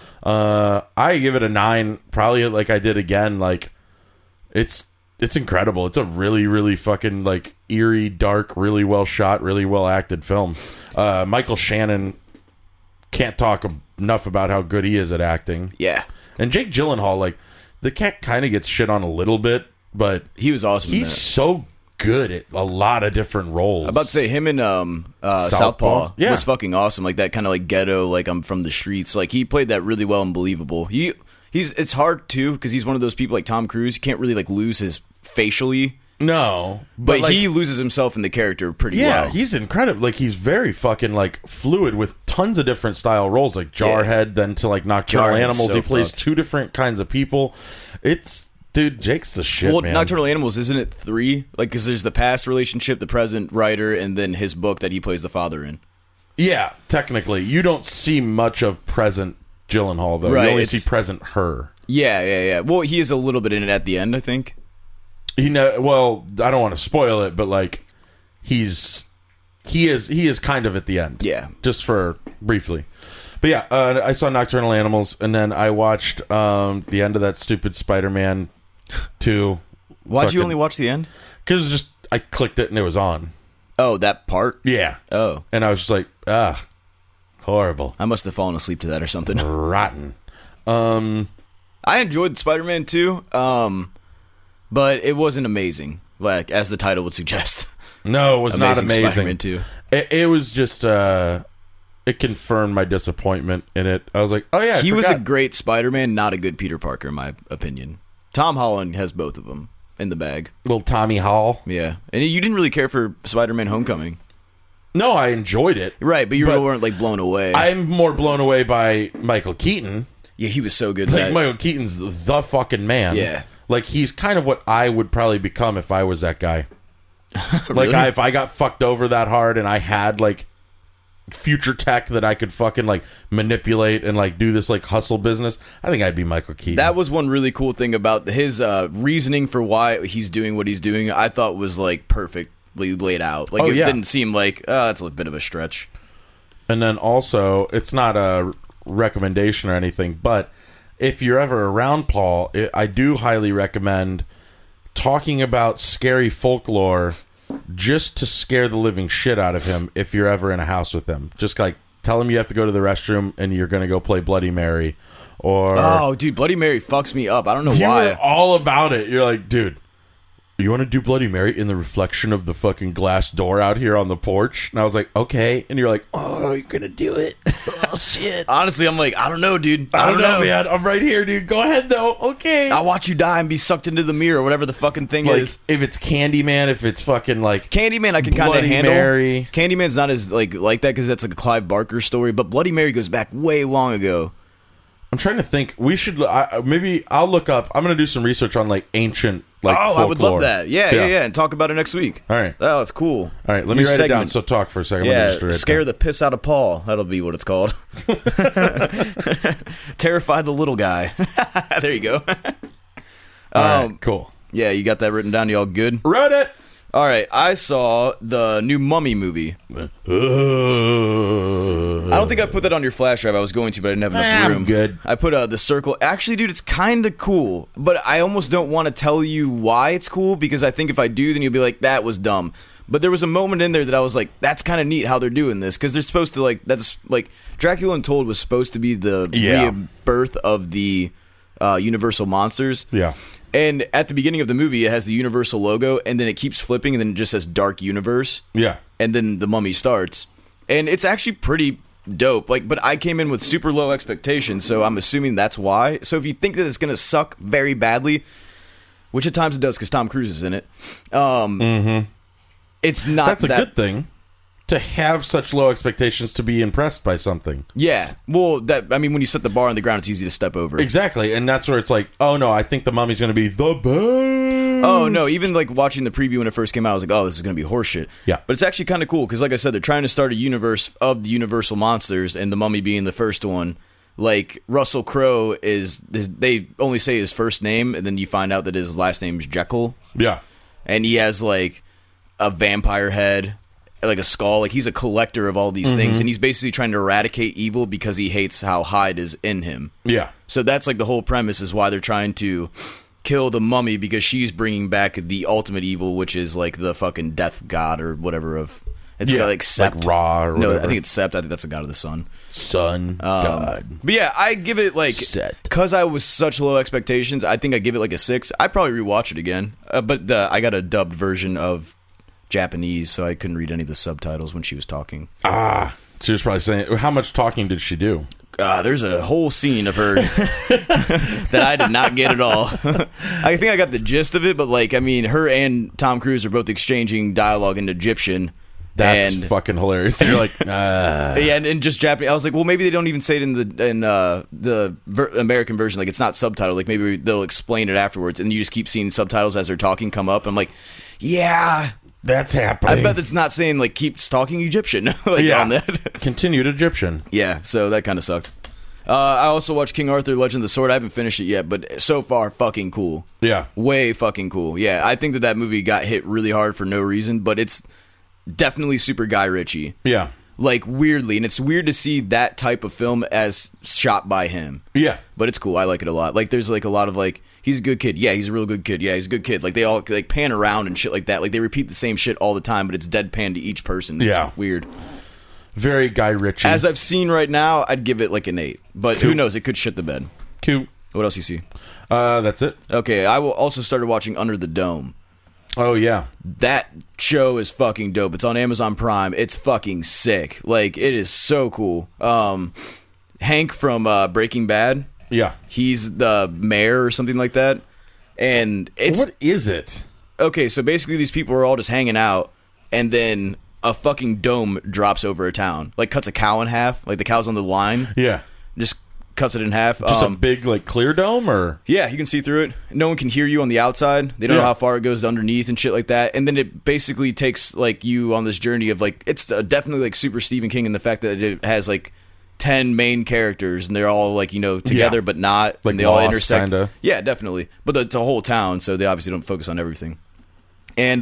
S2: I give it a 9, probably like I did again. Like, it's incredible. It's a really, really fucking like eerie, dark, really well shot, really well acted film. Michael Shannon can't talk enough about how good he is at acting.
S1: Yeah.
S2: And Jake Gyllenhaal, like, the cat kind of gets shit on a little bit, but
S1: he was awesome.
S2: He's so good at a lot of different roles.
S1: I'm about to say him in Southpaw was fucking awesome. Like that kind of like ghetto, like I'm from the streets. Like he played that really well and believable. It's hard too because he's one of those people like Tom Cruise. He can't really like lose his facially.
S2: No,
S1: but like, he loses himself in the character pretty well.
S2: Yeah, he's incredible. Like he's very fucking like fluid with tons of different style roles, like Jarhead, then to like Nocturnal Animals. He plays 2 different kinds of people. Dude, Jake's the shit, man.
S1: Nocturnal Animals, isn't it 3? Like, because there's the past relationship, the present writer, and then his book that he plays the father in.
S2: Yeah, technically. You don't see much of present Gyllenhaal, though. Right, you only see present her.
S1: Yeah. Well, he is a little bit in it at the end, I think.
S2: Well, I don't want to spoil it, but, like, he is kind of at the end.
S1: Yeah.
S2: Just for briefly. But yeah, I saw Nocturnal Animals, and then I watched the end of that stupid Spider-Man 2.
S1: Why'd you only watch the end?
S2: Because I clicked it and it was on.
S1: Oh, that part?
S2: Yeah.
S1: Oh.
S2: And I was just like, horrible.
S1: I must have fallen asleep to that or something.
S2: Rotten.
S1: I enjoyed Spider-Man 2, but it wasn't amazing, like as the title would suggest.
S2: No, it was not amazing.
S1: Spider-Man 2.
S2: It was just, it confirmed my disappointment in it. I was like, oh yeah,
S1: he was a great Spider-Man, not a good Peter Parker, in my opinion. Tom Holland has both of them in the bag.
S2: Little Tommy Hall.
S1: Yeah. And you didn't really care for Spider-Man Homecoming.
S2: No, I enjoyed it.
S1: Right, but you weren't like blown away.
S2: I'm more blown away by Michael Keaton.
S1: Yeah, he was so good.
S2: Like, Michael Keaton's the fucking man.
S1: Yeah.
S2: Like, he's kind of what I would probably become if I was that guy.
S1: Really?
S2: Like, if I got fucked over that hard and I had, like, future tech that I could fucking, like, manipulate and, like, do this, like, hustle business, I think I'd be Michael Keaton.
S1: That was one really cool thing about his reasoning for why he's doing what he's doing, I thought was, like, perfectly laid out. Like, it didn't seem like, that's a bit of a stretch.
S2: And then also, it's not a recommendation or anything, but if you're ever around Paul, I do highly recommend talking about scary folklore just to scare the living shit out of him if you're ever in a house with him. Just like tell him you have to go to the restroom and you're going to go play Bloody Mary. Or
S1: oh, dude, Bloody Mary fucks me up. I don't know why.
S2: You were all about it. You're like, dude, you want to do Bloody Mary in the reflection of the fucking glass door out here on the porch? And I was like, okay. And you're like, oh, you're going to do it? Oh, shit.
S1: Honestly, I'm like, I don't know, dude.
S2: I don't know, man. I'm right here, dude. Go ahead, though. Okay.
S1: I'll watch you die and be sucked into the mirror, whatever the fucking thing is.
S2: If it's Candyman, if it's fucking like...
S1: Candyman, I can kind of
S2: Bloody
S1: handle.
S2: Mary.
S1: Candyman's not as like that because that's like a Clive Barker story, but Bloody Mary goes back way long ago.
S2: I'm trying to think. We should... maybe I'll look up... I'm going to do some research on like ancient... Like folklore.
S1: I would love that. Yeah, and talk about it next week.
S2: All right.
S1: Oh, that's cool.
S2: All right, let me write it down. So talk for a second.
S1: Scare the piss out of Paul. That'll be what it's called. Terrify the little guy. There you go.
S2: All right, cool.
S1: Yeah, you got that written down. You all good?
S2: Wrote it.
S1: All right, I saw the new Mummy movie. I don't think I put that on your flash drive. I was going to, but I didn't have enough room.
S2: I'm good.
S1: I put The Circle. Actually, dude, it's kind of cool, but I almost don't want to tell you why it's cool, because I think if I do, then you'll be like, that was dumb. But there was a moment in there that I was like, that's kind of neat how they're doing this, because they're supposed to, like, that's, like, Dracula Untold was supposed to be the rebirth of the Universal monsters.
S2: Yeah.
S1: And at the beginning of the movie, it has the Universal logo, and then it keeps flipping, and then it just says Dark Universe.
S2: Yeah.
S1: And then the Mummy starts. And it's actually pretty dope. Like, but I came in with super low expectations, so I'm assuming that's why. So if you think that it's going to suck very badly, which at times it does because Tom Cruise is in it, it's not
S2: That's a good thing. To have such low expectations to be impressed by something.
S1: Yeah. Well, when you set the bar on the ground, it's easy to step over.
S2: Exactly. And that's where it's like, oh no, I think the Mummy's going to be the best.
S1: Oh no, even like watching the preview when it first came out, I was like, oh, this is going to be horseshit.
S2: Yeah.
S1: But it's actually kind of cool because, like I said, they're trying to start a universe of the Universal monsters, and the Mummy being the first one. Like, Russell Crowe they only say his first name, and then you find out that his last name is Jekyll.
S2: Yeah.
S1: And he has like a vampire head, like a skull. Like, he's a collector of all these things, and he's basically trying to eradicate evil because he hates how Hyde is in him.
S2: Yeah.
S1: So that's like the whole premise, is why they're trying to kill the Mummy, because she's bringing back the ultimate evil, which is like the fucking death god or whatever of... It's got like Sept.
S2: Like Ra or whatever.
S1: No, I think it's Sept. I think that's the god of the sun.
S2: God.
S1: But yeah, I give it like... Because I was such low expectations, I think I give it like a 6. I'd probably rewatch it again. But I got a dubbed version of Japanese, so I couldn't read any of the subtitles when she was talking.
S2: She was probably saying, how much talking did she do?
S1: There's a whole scene of her that I did not get at all. I think I got the gist of it, but like, I mean, her and Tom Cruise are both exchanging dialogue in Egyptian.
S2: That's fucking hilarious. You're like,
S1: yeah, and just Japanese. I was like, well, maybe they don't even say it in the American version. Like, it's not subtitled. Like, maybe they'll explain it afterwards, and you just keep seeing subtitles as they're talking come up. I'm like, yeah,
S2: that's happening.
S1: I bet it's not saying like keeps talking Egyptian. Like,
S2: yeah,
S1: on that.
S2: Continued Egyptian.
S1: Yeah, so that kind of sucked. I also watched King Arthur: Legend of the Sword. I haven't finished it yet, but so far, fucking cool.
S2: Yeah,
S1: way fucking cool. Yeah, I think that movie got hit really hard for no reason, but it's definitely super Guy Ritchie.
S2: Yeah.
S1: like weirdly, and it's weird to see that type of film as shot by him.
S2: Yeah,
S1: but it's cool. I like it a lot. Like there's like a lot of like, he's a good kid. Yeah, he's a real good kid. Yeah, he's a good kid. Like they all like pan around and shit like that. Like they repeat the same shit all the time, but it's deadpan to each person. It's weird.
S2: Very Guy Ritchie.
S1: As I've seen right now, I'd give it like an 8. But who knows? It could shit the bed.
S2: Cute.
S1: What else you see?
S2: That's it.
S1: Okay, I will also started watching Under the Dome.
S2: Oh yeah,
S1: that show is fucking dope. It's on Amazon Prime. It's fucking sick. Like it is so cool. Hank from Breaking Bad.
S2: Yeah,
S1: he's the mayor or something like that. And it's
S2: what is it?
S1: Okay, so basically these people are all just hanging out, and then a fucking dome drops over a town, like cuts a cow in half, like the cow's on the line.
S2: Yeah,
S1: just cuts it in half.
S2: Just a big like clear dome, or
S1: yeah, you can see through it. No one can hear you on the outside. They don't know how far it goes underneath and shit like that. And then it basically takes like you on this journey of like, it's definitely like super Stephen King in the fact that it has like 10 main characters and they're all like, you know, together but not,
S2: like
S1: and they
S2: Lost,
S1: all intersect.
S2: Kinda.
S1: Yeah, definitely. But it's a whole town, so they obviously don't focus on everything. And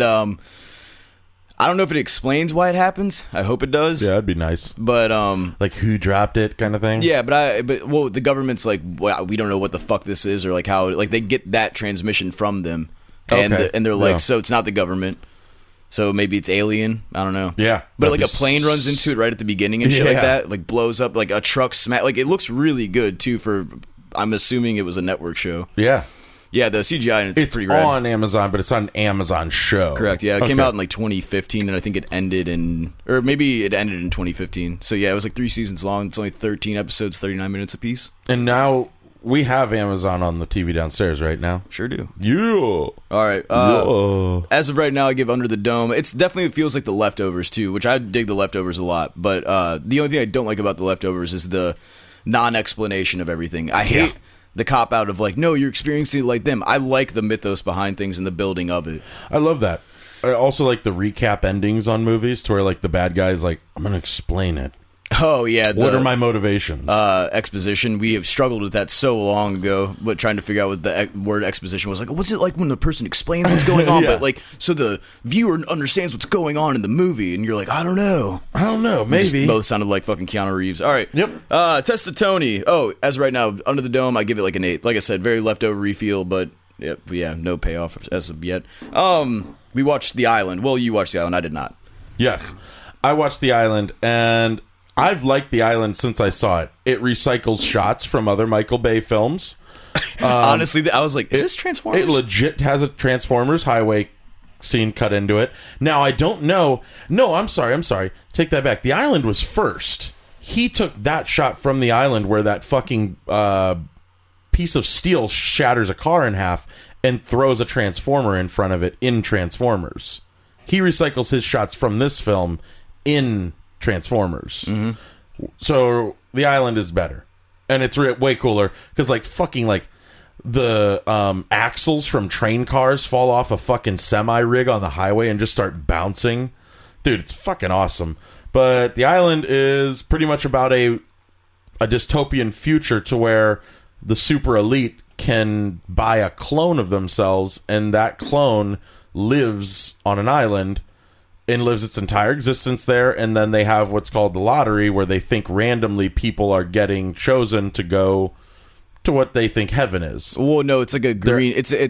S1: I don't know if it explains why it happens. I hope it does.
S2: Yeah, that'd be nice.
S1: But
S2: like who dropped it, kind of thing.
S1: Yeah, but the government's like, well, we don't know what the fuck this is, or like how, like they get that transmission from them, and and they're like, so it's not the government, so maybe it's alien. I don't know.
S2: Yeah,
S1: but like a plane runs into it right at the beginning and shit like that, like blows up, like a truck smack. Like it looks really good too. For I'm assuming it was a network show.
S2: Yeah.
S1: Yeah, the CGI and it's pretty rad.
S2: It's on Amazon, but it's on an Amazon show.
S1: Correct, yeah. It came out in like 2015, and I think it ended or maybe it ended in 2015. So yeah, it was like 3 seasons long. It's only 13 episodes, 39 minutes apiece.
S2: And now we have Amazon on the TV downstairs right now.
S1: Sure do.
S2: Yeah.
S1: All right. As of right now, I give Under the Dome. It's definitely, it feels like The Leftovers too, which I dig The Leftovers a lot. But the only thing I don't like about The Leftovers is the non-explanation of everything. I hate the cop out of like, no, you're experiencing it like them. I like the mythos behind things and the building of it.
S2: I love that. I also like the recap endings on movies to where like the bad guy's like, I'm going to explain it.
S1: Oh, yeah.
S2: What are my motivations?
S1: Exposition. We have struggled with that so long ago, but trying to figure out what the word exposition was. Like, what's it like when the person explains what's going on, but like, so the viewer understands what's going on in the movie, and you're like, I don't know.
S2: Maybe.
S1: Both sounded like fucking Keanu Reeves. All right.
S2: Yep.
S1: Test of Tony. Oh, as of right now, Under the Dome, I give it like an 8. Like I said, very leftover feel, but yeah, no payoff as of yet. We watched The Island. Well, you watched The Island. I did not.
S2: Yes. I watched The Island, and I've liked The Island since I saw it. It recycles shots from other Michael Bay films.
S1: Honestly, I was like, is this Transformers?
S2: It legit has a Transformers highway scene cut into it. Now, I don't know. No, I'm sorry. Take that back. The Island was first. He took that shot from The Island where that fucking piece of steel shatters a car in half and throws a Transformer in front of it in Transformers. He recycles his shots from this film in Transformers. Mm-hmm. So The Island is better, and it's way cooler because like fucking like the axles from train cars fall off a fucking semi rig on the highway and just start bouncing. Dude, it's fucking awesome. But The Island is pretty much about a dystopian future to where the super elite can buy a clone of themselves, and that clone lives on an island and lives its entire existence there, and then they have what's called the lottery, where they think randomly people are getting chosen to go to what they think heaven is.
S1: Well, no, it's like a green.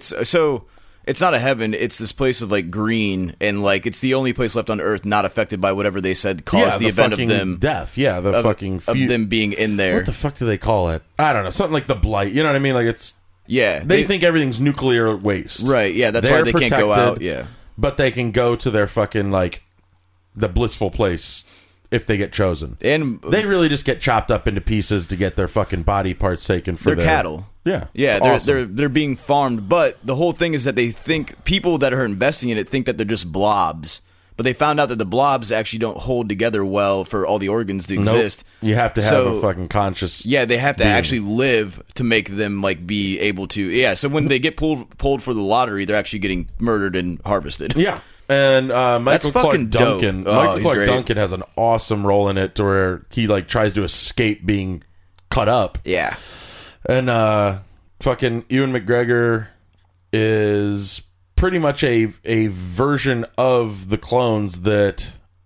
S1: It's not a heaven. It's this place of like green, and like it's the only place left on Earth not affected by whatever they said caused the event of them
S2: death. Yeah, of
S1: them being in there.
S2: What the fuck do they call it? I don't know. Something like the blight. You know what I mean? Like it's they think everything's nuclear waste.
S1: Right. Yeah. That's why they can't go out. Yeah.
S2: But they can go to their fucking, like, the blissful place if they get chosen.
S1: And
S2: they really just get chopped up into pieces to get their fucking body parts taken for
S1: their cattle.
S2: Yeah.
S1: Yeah, they're being farmed. But the whole thing is that they think, people that are investing in it think that they're just blobs. But they found out that the blobs actually don't hold together well for all the organs to exist.
S2: Nope. You have to have a fucking conscious.
S1: Yeah, they have to actually live to make them like be able to. Yeah, so when they get pulled for the lottery, they're actually getting murdered and harvested.
S2: Yeah, and Michael Clark Duncan. Michael Clark Duncan has an awesome role in it, to where he like tries to escape being cut up.
S1: Yeah,
S2: and fucking Ewan McGregor is pretty much a version of the clones that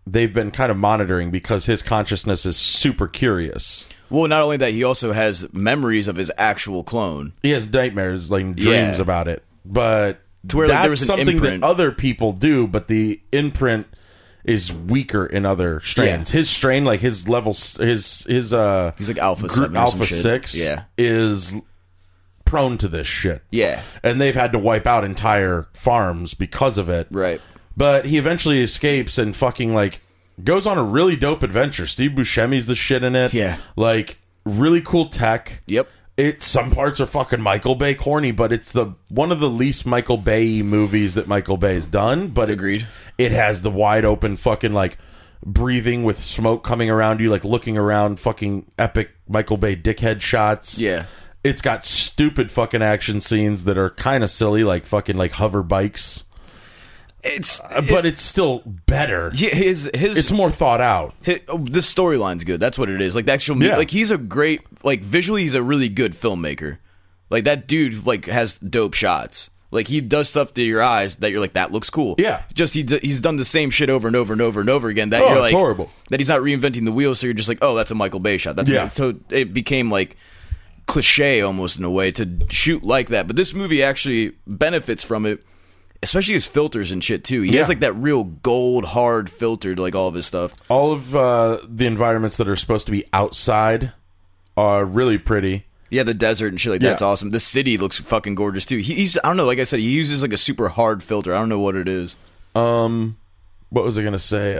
S2: they've been kind of monitoring because his consciousness is super curious.
S1: Well, not only that, he also has memories of his actual clone.
S2: He has nightmares, like dreams about it. But
S1: to where, like, there was an
S2: something
S1: imprint
S2: that other people do, but the imprint is weaker in other strains. His strain, like his level, he's
S1: like Alpha 7 or
S2: Alpha
S1: some
S2: 6
S1: shit.
S2: is prone to this shit.
S1: Yeah.
S2: And they've had to wipe out entire farms because of it.
S1: Right.
S2: But he eventually escapes and fucking, like, goes on a really dope adventure. Steve Buscemi's the shit in it.
S1: Yeah.
S2: Like, really cool tech.
S1: Yep.
S2: Some parts are fucking Michael Bay corny, but it's one of the least Michael Bay movies that Michael Bay's done. But
S1: Agreed.
S2: It has the wide open fucking, like, breathing with smoke coming around you, like looking around, fucking epic Michael Bay dickhead shots.
S1: Yeah.
S2: It's got stupid fucking action scenes that are kind of silly, like fucking like hover bikes. But it's still better.
S1: Yeah,
S2: it's more thought out.
S1: The storyline's good. That's what it is. Like the actual, like he's a great, like visually, he's a really good filmmaker. Like that dude, like has dope shots. Like he does stuff to your eyes that you're like, that looks cool.
S2: Yeah.
S1: Just he's done the same shit over and over and over and over again. That you're like,
S2: horrible.
S1: That he's not reinventing the wheel. So you're just like, oh, that's a Michael Bay shot. So it became like cliche almost in a way to shoot like that. But this movie actually benefits from it, especially his filters and shit too. He has like that real gold hard filter to like all of his stuff.
S2: All of the environments that are supposed to be outside are really pretty.
S1: Yeah, the desert and shit like that's awesome. The city looks fucking gorgeous too. He's I don't know, like I said, he uses like a super hard filter. I don't know what it is.
S2: What was I gonna say?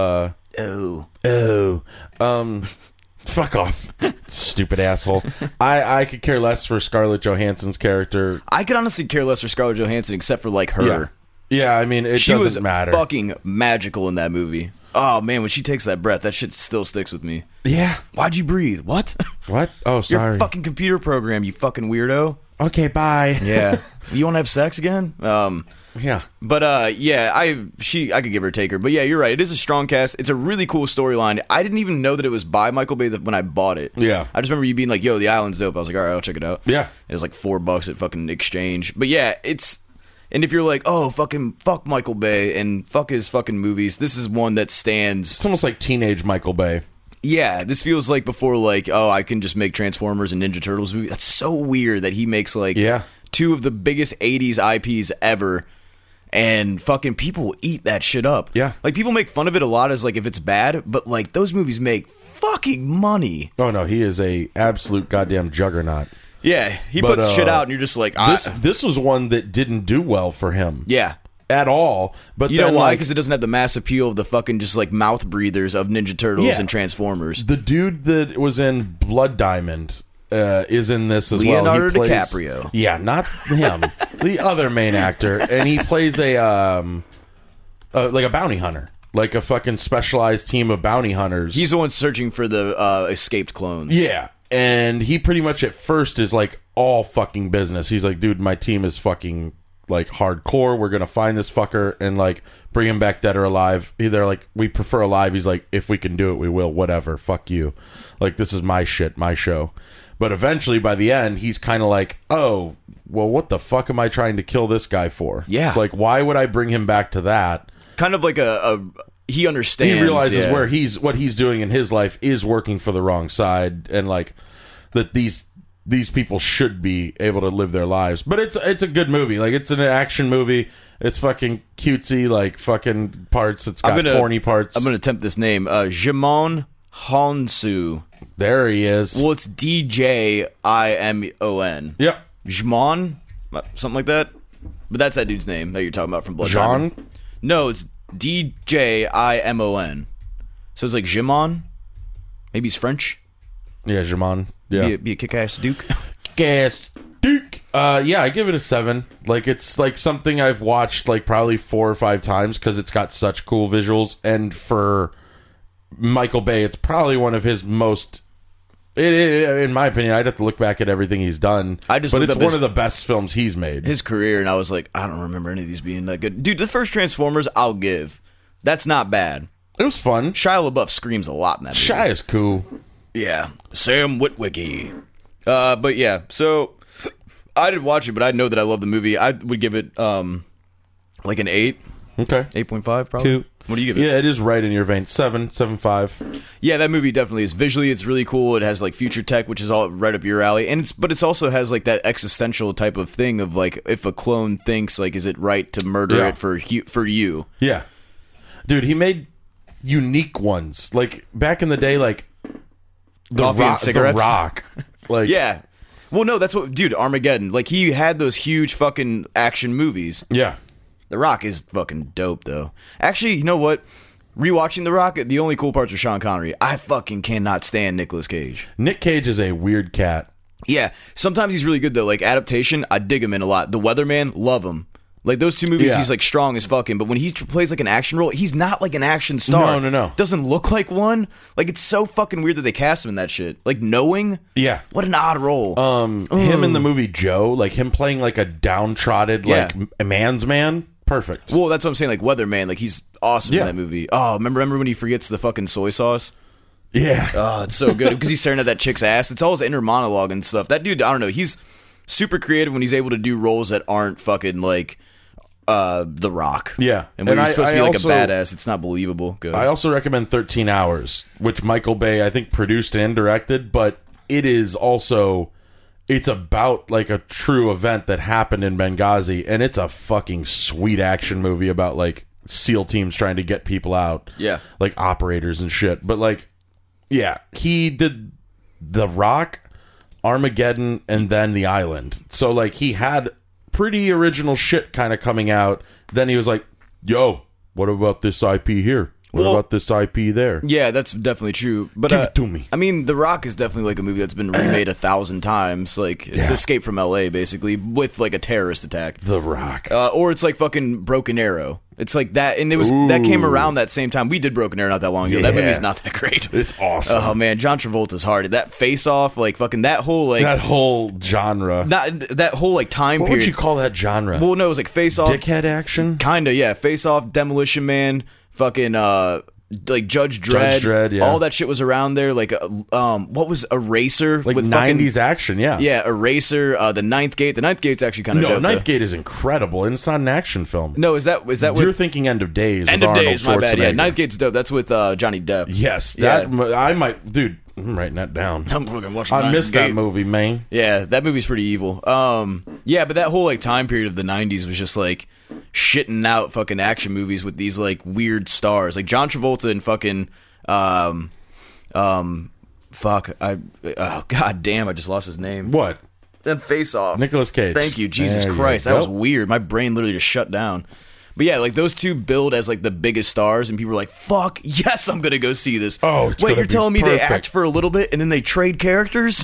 S2: Fuck off, stupid asshole. I could care less for Scarlett Johansson's character.
S1: I could honestly care less for Scarlett Johansson except for like her.
S2: Yeah, I mean, she doesn't matter.
S1: Fucking magical in that movie. Oh man, when she takes that breath, that shit still sticks with me.
S2: Yeah.
S1: Why'd you breathe? What?
S2: What? Oh, sorry.
S1: You're a fucking computer program, you fucking weirdo.
S2: Okay, bye.
S1: Yeah. You want to have sex again?
S2: Yeah.
S1: But I could give her a take her. But yeah, you're right. It is a strong cast. It's a really cool storyline. I didn't even know that it was by Michael Bay when I bought it.
S2: Yeah.
S1: I just remember you being like, "Yo, the island's dope." I was like, "All right, I'll check it out."
S2: Yeah.
S1: It was like $4 at fucking Exchange. But yeah, and if you're like, "Oh, fucking fuck Michael Bay and fuck his fucking movies," this is one that stands.
S2: It's almost like teenage Michael Bay.
S1: Yeah, this feels like before, like, oh, I can just make Transformers and Ninja Turtles movies. That's so weird that he makes like two of the biggest 80s IPs ever, and fucking people eat that shit up.
S2: Yeah.
S1: Like, people make fun of it a lot as like if it's bad, but like those movies make fucking money.
S2: Oh no, he is a absolute goddamn juggernaut.
S1: Yeah, he puts shit out and you're just like,
S2: this was one that didn't do well for him.
S1: Yeah.
S2: At all, but
S1: you know why? Because it doesn't have the mass appeal of the fucking just like mouth breathers of Ninja Turtles and Transformers.
S2: The dude that was in Blood Diamond is in this as
S1: Leonardo
S2: well. Leonardo
S1: DiCaprio.
S2: Yeah, not him. The other main actor, and he plays like a bounty hunter, like a fucking specialized team of bounty hunters.
S1: He's the one searching for the escaped clones.
S2: Yeah, and he pretty much at first is like all fucking business. He's like, dude, my team is fucking like hardcore. We're gonna find this fucker and like bring him back dead or alive. They're like, we prefer alive. He's like, if we can do it, we will. Whatever, fuck you. Like, this is my shit, my show. But eventually, by the end, he's kind of like, oh, well, what the fuck am I trying to kill this guy for?
S1: Yeah,
S2: like, why would I bring him back to that?
S1: Kind of like he understands.
S2: He realizes where what he's doing in his life is working for the wrong side, and like that these people should be able to live their lives. But it's a good movie. Like, it's an action movie. It's fucking cutesy, like fucking parts. It's got corny parts.
S1: I'm gonna attempt this name. Djimon Hounsou.
S2: There he is.
S1: Well, it's Djimon.
S2: Yep.
S1: Djimon, something like that. But that's that dude's name that you're talking about from Blood
S2: Diamond.
S1: Jean? No, it's Djimon. So it's like Djimon. Maybe he's French.
S2: Yeah, Djimon. Yeah.
S1: Be a kick-ass Duke.
S2: Kick-ass Duke. Yeah, I give it a 7. Like, it's like something I've watched like probably 4 or 5 times because it's got such cool visuals. And for Michael Bay, it's probably one of his most. In my opinion, I'd have to look back at everything he's done. But it's one of the best films he's made.
S1: His career, and I was like, I don't remember any of these being that good. Dude, the first Transformers, I'll give. That's not bad.
S2: It was fun.
S1: Shia LaBeouf screams a lot in that movie.
S2: Shia is cool.
S1: Yeah. Sam Witwicky. But yeah, so I didn't watch it, but I know that I love the movie. I would give it like an 8.
S2: Okay.
S1: 8.5 probably.
S2: 2.
S1: What do you give it?
S2: Yeah, it is right in your vein. 7.5.
S1: Yeah, that movie definitely is. Visually, it's really cool. It has like future tech, which is all right up your alley, and it's also has like that existential type of thing of like, if a clone thinks, like, is it right to murder it for you?
S2: Yeah, dude, he made unique ones. Like back in the day, like
S1: Coffee and cigarettes.
S2: The Rock. Like,
S1: Yeah. Well, no, that's what, dude. Armageddon. Like, he had those huge fucking action movies.
S2: yeah.
S1: The Rock is fucking dope, though. Actually, you know what? Rewatching The Rock, the only cool parts are Sean Connery. I fucking cannot stand Nicolas Cage.
S2: Nick Cage is a weird cat.
S1: Yeah, sometimes he's really good, though. Like, Adaptation, I dig him in a lot. The Weatherman, love him. Like, those two movies, he's, like, strong as fucking. But when he plays, like, an action role, he's not, like, an action star.
S2: No.
S1: Doesn't look like one. Like, it's so fucking weird that they cast him in that shit. Like, Knowing?
S2: Yeah.
S1: What an odd role.
S2: Him in the movie Joe, like him playing like a downtrodden, like a man's man. Perfect.
S1: Well, that's what I'm saying. Like, Weatherman, like, he's awesome
S2: Yeah.
S1: in that movie. Oh, remember when he forgets the fucking soy sauce?
S2: Yeah.
S1: Oh, it's so good because he's staring at that chick's ass. It's all his inner monologue and stuff. That dude, I don't know. He's super creative when he's able to do roles that aren't fucking like The Rock.
S2: Yeah.
S1: and when
S2: And
S1: he's supposed to be
S2: also-
S1: like a badass, it's not believable. Good.
S2: I also recommend 13 Hours, which Michael Bay, I think, produced and directed, but it is also, it's about like a true event that happened in Benghazi, and it's a fucking sweet action movie about like SEAL teams trying to get people out.
S1: Yeah.
S2: Like operators and shit. But like, yeah, he did The Rock, Armageddon, and then The Island. So like he had pretty original shit kind of coming out. Then he was like, yo, what about this IP here? What
S1: Well,
S2: about this IP there?
S1: yeah, that's definitely true. But
S2: Give it to me.
S1: I mean, The Rock is definitely like a movie that's been remade 1,000 times. Like, it's
S2: Yeah.
S1: Escape from LA, basically, with like a terrorist attack.
S2: The Rock.
S1: Or it's like fucking Broken Arrow. It's like that, and that came around that same time. We did Broken Arrow not that long ago. That
S2: Yeah.
S1: movie's not that great.
S2: It's awesome.
S1: Oh man, John Travolta's hard. That Face Off, like fucking that whole like
S2: That whole genre.
S1: that whole like time
S2: What
S1: period.
S2: would you call that genre?
S1: Well, no, it was like Face Off,
S2: Dickhead action?
S1: kinda, yeah. Face Off, Demolition Man, fucking like Judge Dredd.
S2: Judge Dredd, yeah.
S1: All that shit was around there. Like what was Eraser?
S2: Like
S1: with
S2: 90s action, yeah.
S1: yeah, Eraser. The Ninth Gate. The Ninth Gate's actually kind of
S2: No,
S1: dope,
S2: Ninth
S1: though.
S2: Gate is incredible, and it's not an action film.
S1: No, is that
S2: You're
S1: with
S2: thinking End of Days.
S1: End
S2: with
S1: of
S2: Arnold
S1: Days? My bad. Yeah,
S2: Schwarzenegger.
S1: Ninth Gate's dope. That's with Johnny Depp.
S2: Yes,
S1: Yeah.
S2: I might, dude. I'm writing that down.
S1: I'm fucking watching.
S2: I
S1: Ninth
S2: missed that
S1: Gate.
S2: movie, man.
S1: Yeah, that movie's pretty evil. Yeah, but that whole like time period of the 90s was just like shitting out fucking action movies with these like weird stars. Like John Travolta and fucking god damn, I just lost his name.
S2: What?
S1: And Face Off.
S2: Nicolas Cage.
S1: Thank you, Jesus
S2: There you
S1: Christ. That
S2: go.
S1: was weird. My brain literally just shut down. But yeah, like those two billed as like the biggest stars, and people were like, "Fuck yes, I'm gonna go see this."
S2: Oh, it's
S1: wait,
S2: gonna
S1: you're
S2: be
S1: telling me they
S2: perfect.
S1: act for a little bit and then they trade characters?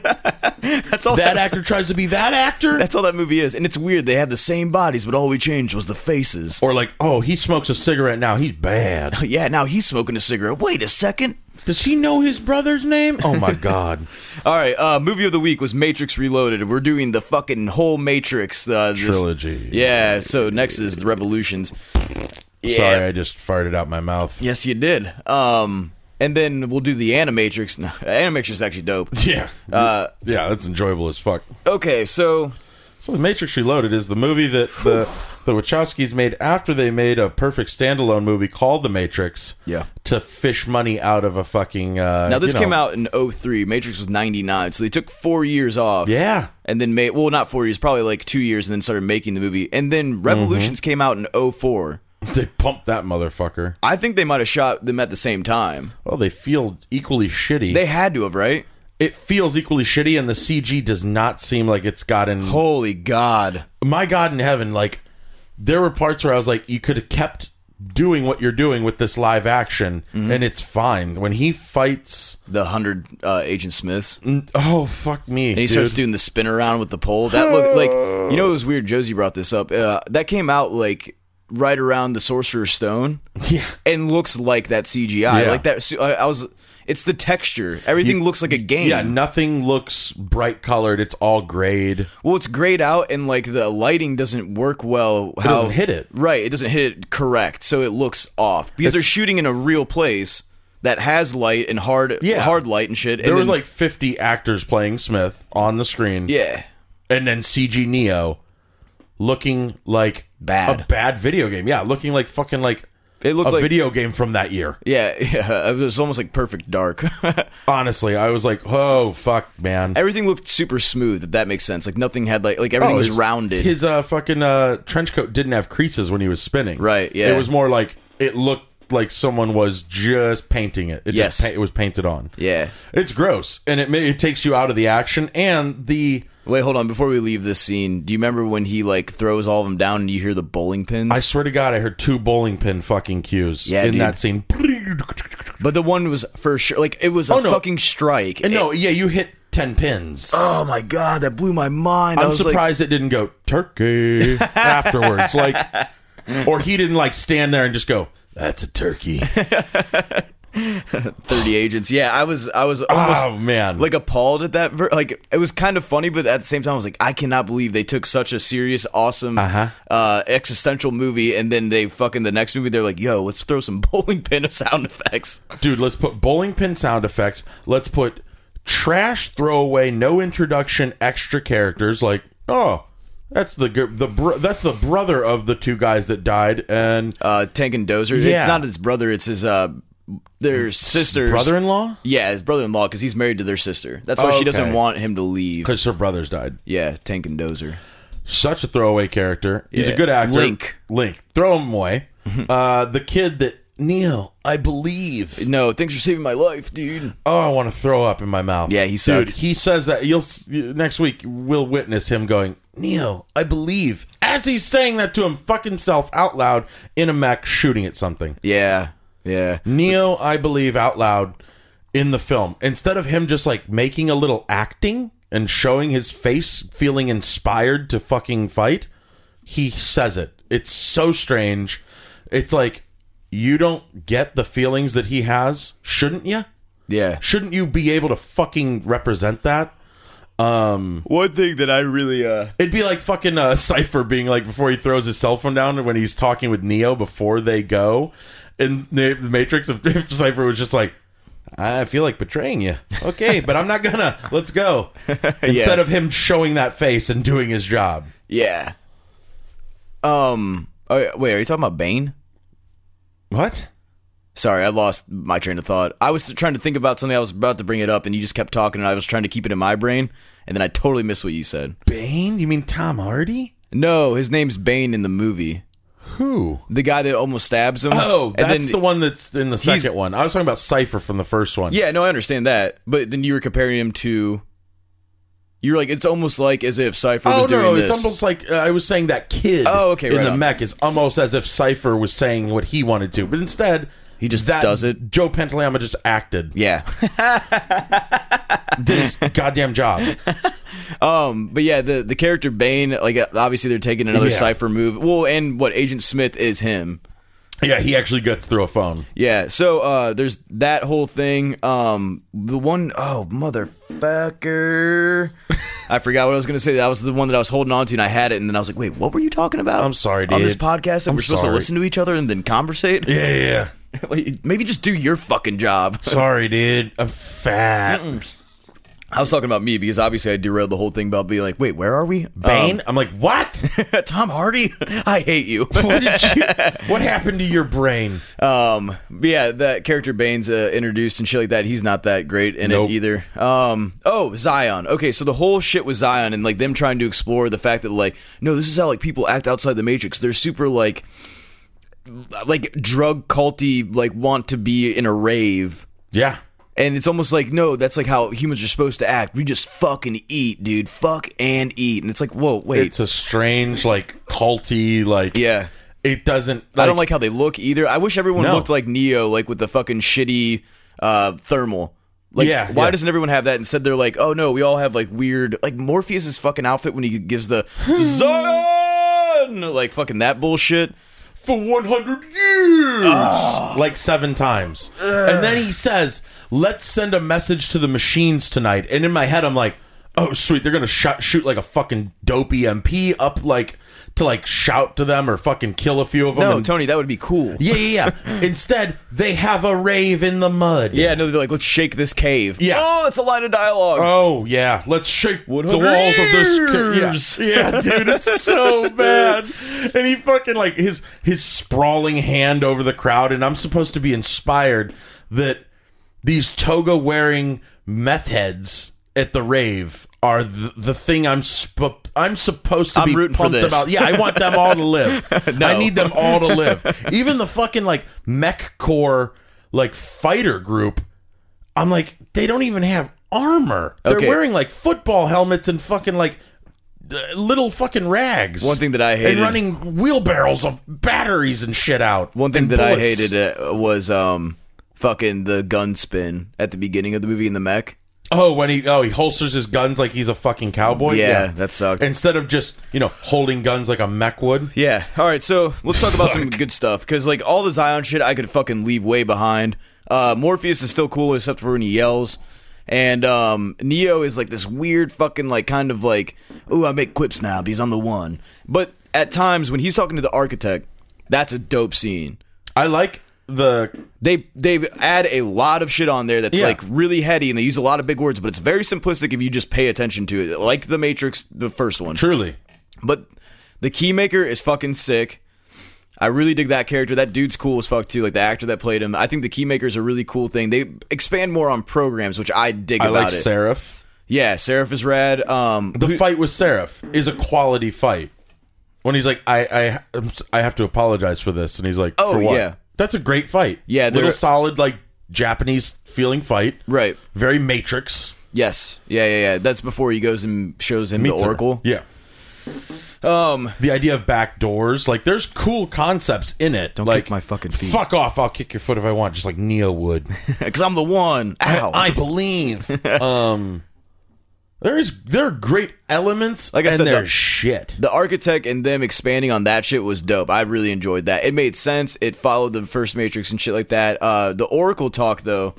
S1: That's all
S2: That actor tries to be that actor?
S1: That's all that movie is, and it's weird. They had the same bodies, but all we changed was the faces.
S2: Or like, oh, he smokes a cigarette now. He's bad.
S1: Yeah, now he's smoking a cigarette. Wait a second.
S2: Does he know his brother's name? Oh my god.
S1: All right, movie of the week was Matrix Reloaded. We're doing the fucking whole Matrix
S2: Trilogy.
S1: Yeah, so next is the Revolutions. Yeah.
S2: Sorry, I just farted out my mouth.
S1: Yes, you did. And then we'll do the Animatrix. No, Animatrix is actually dope.
S2: Yeah. Yeah, that's enjoyable as fuck.
S1: Okay, so
S2: So The Matrix Reloaded is the movie that the Wachowskis made after they made a perfect standalone movie called The Matrix.
S1: Yeah.
S2: To fish money out of a fucking.
S1: now this came out in 2003. Matrix was 99, so they took 4 years off.
S2: Yeah.
S1: And then made, well, not 4 years, probably like 2 years, and then started making the movie. And then Revolutions came out in 2004.
S2: They pumped that motherfucker.
S1: I think they might have shot them at the same time.
S2: Well, they feel equally shitty.
S1: They had to have, right?
S2: It feels equally shitty, and the CG does not seem like it's gotten.
S1: Holy God.
S2: My God in heaven, like, there were parts where I was like, you could have kept doing what you're doing with this live action, and it's fine. When he fights.
S1: The 100 Agent Smiths.
S2: Oh, fuck me.
S1: And he starts doing the spin around with the pole. That looked like, you know, it was weird. Josie brought this up. That came out like right around the Sorcerer's Stone.
S2: Yeah.
S1: And looks like that CGI.
S2: Yeah.
S1: Like that. I was. It's the texture. Everything looks like a game.
S2: Yeah, nothing looks bright colored. It's all grayed.
S1: Well, it's grayed out, and like the lighting doesn't work well.
S2: It doesn't hit it.
S1: Right, it doesn't hit it correct, so it looks off because they're shooting in a real place that has light and hard light and shit.
S2: There was like 50 actors playing Smith on the screen.
S1: Yeah,
S2: And then CG Neo looking like
S1: Bad.
S2: a bad video game. Yeah, looking like fucking like
S1: It looked
S2: a
S1: like
S2: video game from that year.
S1: Yeah, it was almost like Perfect Dark.
S2: Honestly, I was like, oh fuck, man.
S1: Everything looked super smooth, if that makes sense. Like nothing had like everything was rounded.
S2: His fucking trench coat didn't have creases when he was spinning.
S1: Right, yeah.
S2: It was more like it looked like someone was just painting it. It was painted on.
S1: Yeah.
S2: It's gross, and it takes you out of the action and the...
S1: Wait, hold on. Before we leave this scene, do you remember when he like throws all of them down and you hear the bowling pins?
S2: I swear to God, I heard 2 bowling pin fucking cues in that scene.
S1: But the one was for sure, like it was a fucking strike.
S2: And you hit 10 pins.
S1: Oh my God, that blew my mind.
S2: I'm surprised it didn't go turkey afterwards. Like, or he didn't like stand there and just go, that's a turkey.
S1: 30 agents. Yeah, I was almost like appalled at that. Like it was kind of funny, but at the same time, I was like, I cannot believe they took such a serious, awesome, existential movie, and then they fucking the next movie they're like, yo, let's throw some bowling pin sound effects.
S2: Dude, let's put bowling pin sound effects. Let's put trash throwaway, no introduction, extra characters. Like, oh, that's that's the brother of the 2 guys that died, and
S1: Tank and Dozer.
S2: Yeah.
S1: It's not his brother. It's his their sister's
S2: brother-in-law.
S1: Yeah, his brother-in-law, because he's married to their sister. That's why she doesn't want him to leave,
S2: because her brothers died.
S1: Yeah, Tank and Dozer.
S2: Such a throwaway character. He's a good actor. Link. Throw him away. The kid that Neo, I believe.
S1: No, thanks for saving my life, dude.
S2: Oh, I want to throw up in my mouth.
S1: Yeah, he sucked.
S2: Dude, he says that next week we'll witness him going, Neo, I believe, as he's saying that to him fucking himself out loud in a mech shooting at something.
S1: Yeah.
S2: Neo, I believe, out loud in the film. Instead of him just like making a little acting and showing his face feeling inspired to fucking fight, he says it. It's so strange. It's like, you don't get the feelings that he has, shouldn't you?
S1: Yeah.
S2: Shouldn't you be able to fucking represent that?
S1: One thing that I really
S2: it'd be like fucking Cypher being like, before he throws his cell phone down, when he's talking with Neo before they go in the Matrix, if Cypher was just like, I feel like betraying you. Okay, but I'm not gonna. Let's go. Instead of him showing that face and doing his job.
S1: Yeah. Oh, wait, are you talking about Bane?
S2: What?
S1: Sorry, I lost my train of thought. I was trying to think about something. I was about to bring it up, and you just kept talking, and I was trying to keep it in my brain, and then I totally missed what you said.
S2: Bane? You mean Tom Hardy?
S1: No, his name's Bane in the movie.
S2: Who?
S1: The guy that almost stabs him.
S2: Oh, that's the one that's in the second one. I was talking about Cypher from the first one.
S1: Yeah, no, I understand that. But then you were comparing him to... You're like, it's almost like as if Cypher was doing this.
S2: It's almost like I was saying that kid in the mech is almost as if Cypher was saying what he wanted to. But instead...
S1: He just does it.
S2: Joe Pantoliano just acted.
S1: Yeah.
S2: Did his goddamn job.
S1: But yeah, the character Bane, like obviously they're taking another Cypher move. Well, and what Agent Smith is him.
S2: Yeah, he actually gets through a phone.
S1: Yeah, so there's that whole thing. The one, motherfucker. I forgot what I was going to say. That was the one that I was holding on to, and I had it, and then I was like, wait, what were you talking about?
S2: I'm sorry, dude.
S1: On this podcast, and we're supposed to listen to each other and then conversate?
S2: Yeah.
S1: Maybe just do your fucking job.
S2: Sorry, dude. I'm fat.
S1: I was talking about me because obviously I derailed the whole thing about being like, wait, where are we?
S2: Bane? I'm like, what?
S1: Tom Hardy? I hate you.
S2: What happened to your brain?
S1: But yeah, that character Bane's introduced and shit like that. He's not that great in it either. Zion. Okay, so the whole shit with Zion and like them trying to explore the fact that like, no, this is how like people act outside the Matrix. They're super like drug culty, like want to be in a rave.
S2: Yeah.
S1: And it's almost like, no, that's like how humans are supposed to act. We just fucking eat, dude. Fuck and eat. And it's like, whoa, wait.
S2: It's a strange, like, culty, like...
S1: Yeah.
S2: It doesn't...
S1: I don't like how they look either. I wish everyone looked like Neo, like with the fucking shitty thermal. Like, why doesn't everyone have that? Instead, they're like, oh, no, we all have, like, weird... Like, Morpheus' fucking outfit when he gives the... Zion! Like, fucking that bullshit.
S2: For 100 years! Like 7 times. And then he says, let's send a message to the machines tonight. And in my head, I'm like, oh sweet, they're gonna shoot like a fucking dope EMP up like to like shout to them or fucking kill a few of them.
S1: No, Tony, that would be cool.
S2: Yeah. Instead, they have a rave in the mud.
S1: Yeah, no, they're like, let's shake this cave.
S2: Yeah.
S1: Oh, it's a line of dialogue.
S2: Oh, yeah. Let's shake the
S1: 100
S2: walls of
S1: years.
S2: this. Yeah, dude, it's so bad. And he fucking, like, his sprawling hand over the crowd, and I'm supposed to be inspired that these toga-wearing meth heads at the rave are the thing I'm supposed to be
S1: rooting
S2: pumped
S1: for this.
S2: about. Yeah, I want them all to live.
S1: No.
S2: I need them all to live. Even the fucking like mech core like fighter group, I'm like, they don't even have armor. They're
S1: Okay.
S2: wearing like football helmets and fucking like little fucking rags.
S1: One thing that I hated,
S2: and running wheelbarrows of batteries and shit out.
S1: one thing
S2: and
S1: that I
S2: bullets.
S1: hated was fucking the gun spin at the beginning of the movie in the mech.
S2: Oh, when he holsters his guns like he's a fucking cowboy.
S1: Yeah, that sucked.
S2: Instead of just holding guns like a mech would.
S1: Yeah. All right. So let's talk about some good stuff because like all the Zion shit, I could fucking leave way behind. Morpheus is still cool except for when he yells, and Neo is like this weird fucking like kind of like, ooh, I make quips now because I'm the one. But at times when he's talking to the architect, that's a dope scene.
S2: I like
S1: They add a lot of shit on there that's
S2: Yeah.
S1: like really heady, and they use a lot of big words, but it's very simplistic if you just pay attention to it, like The Matrix, the first one.
S2: truly.
S1: But the Keymaker is fucking sick. I really dig that character. That dude's cool as fuck too. Like the actor that played him. I think the Keymaker is a really cool thing. They expand more on programs, which I dig
S2: I
S1: about
S2: like
S1: it.
S2: Seraph.
S1: Yeah, Seraph is rad.
S2: The fight with Seraph is a quality fight. When he's like, I have to apologize for this, and he's like,
S1: Oh,
S2: for what?
S1: yeah.
S2: That's a great fight.
S1: Yeah,
S2: little
S1: they're-
S2: solid like Japanese feeling fight.
S1: Right.
S2: Very Matrix.
S1: Yes. Yeah. That's before he goes and shows him
S2: Meets
S1: the
S2: her.
S1: Oracle.
S2: Yeah. The idea of back doors, like there's cool concepts in it.
S1: Don't
S2: like,
S1: kick my fucking feet.
S2: Fuck off! I'll kick your foot if I want, just like Neo would.
S1: Because I'm the one. Ow.
S2: I believe. There are great elements,
S1: Like I
S2: and
S1: said,
S2: there's shit.
S1: The architect and them expanding on that shit was dope. I really enjoyed that. It made sense. It followed the first Matrix and shit like that. The Oracle talk, though.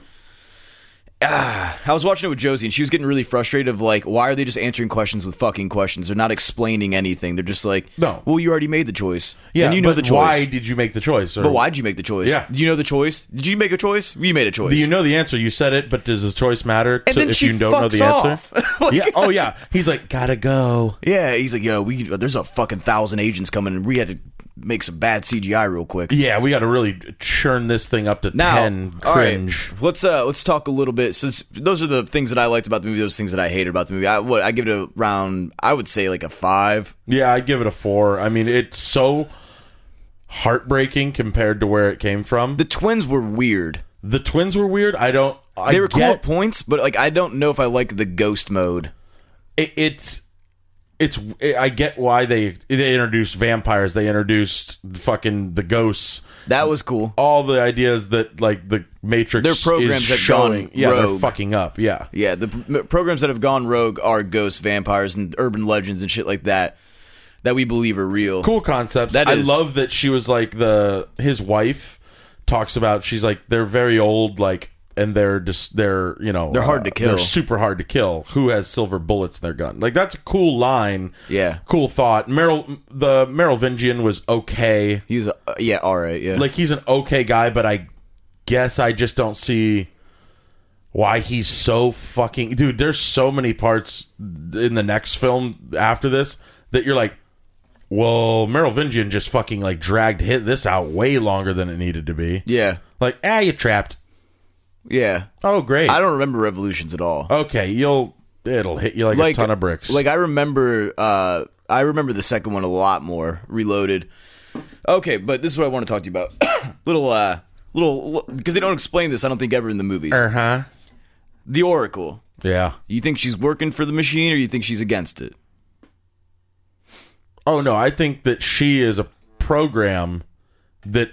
S1: I was watching it with Josie, and she was getting really frustrated of like, why are they just answering questions with fucking questions? They're not explaining anything. They're just like,
S2: No.
S1: well, you already made the choice.
S2: Yeah,
S1: and you know
S2: but
S1: the choice.
S2: why did you make the choice? Or,
S1: But why did you make the choice?
S2: Yeah.
S1: Do you know the choice? Did you make a choice? You made a choice.
S2: Do you know the answer? You said it, but does the choice matter
S1: And then
S2: if
S1: she
S2: you don't know the
S1: fucks
S2: answer?
S1: off. Like-
S2: Yeah. Oh, yeah. He's like, gotta go.
S1: Yeah, he's like, yo, there's a fucking 1,000 agents coming, and we had to make some bad CGI real quick.
S2: Yeah, we got to really churn this thing up to
S1: Now,
S2: 10.
S1: all right,
S2: Cringe.
S1: let's talk a little bit. Since those are the things that I liked about the movie, those things that I hated about the movie. I give it around, I would say like a 5.
S2: Yeah, I give it a 4. I mean, it's so heartbreaking compared to where it came from.
S1: The twins were weird.
S2: The twins were weird.
S1: They were cool at points, but like I don't know if I like the ghost mode.
S2: I get why they introduced vampires. They introduced fucking the ghosts.
S1: That was cool.
S2: All the ideas that like the Matrix
S1: Their programs
S2: is
S1: have
S2: showing.
S1: gone
S2: Yeah, they're
S1: rogue.
S2: fucking up. Yeah.
S1: Yeah, the programs that have gone rogue are ghosts, vampires, and urban legends and shit like that we believe are real.
S2: Cool concepts.
S1: That
S2: I
S1: is.
S2: love that she was like his wife talks about. She's like, they're very old, like, and they're
S1: hard to kill.
S2: They're super hard to kill. Who has silver bullets in their gun? Like, that's a cool line.
S1: Yeah.
S2: Cool thought. Merovingian was okay.
S1: He was all right. Yeah,
S2: Like, he's an okay guy, but I guess I just don't see why he's so fucking... Dude, there's so many parts in the next film after this that you're like, well, Merovingian just fucking like dragged this out way longer than it needed to be.
S1: yeah,
S2: Like, you trapped.
S1: yeah.
S2: Oh, great.
S1: I don't remember Revolutions at all.
S2: Okay, it'll hit you like a ton of bricks.
S1: Like I remember the second one a lot more. Reloaded. Okay, but this is what I want to talk to you about. little because they don't explain this. I don't think ever in the movies. The Oracle.
S2: Yeah.
S1: You think she's working for the machine, or you think she's against it?
S2: Oh no, I think that she is a program that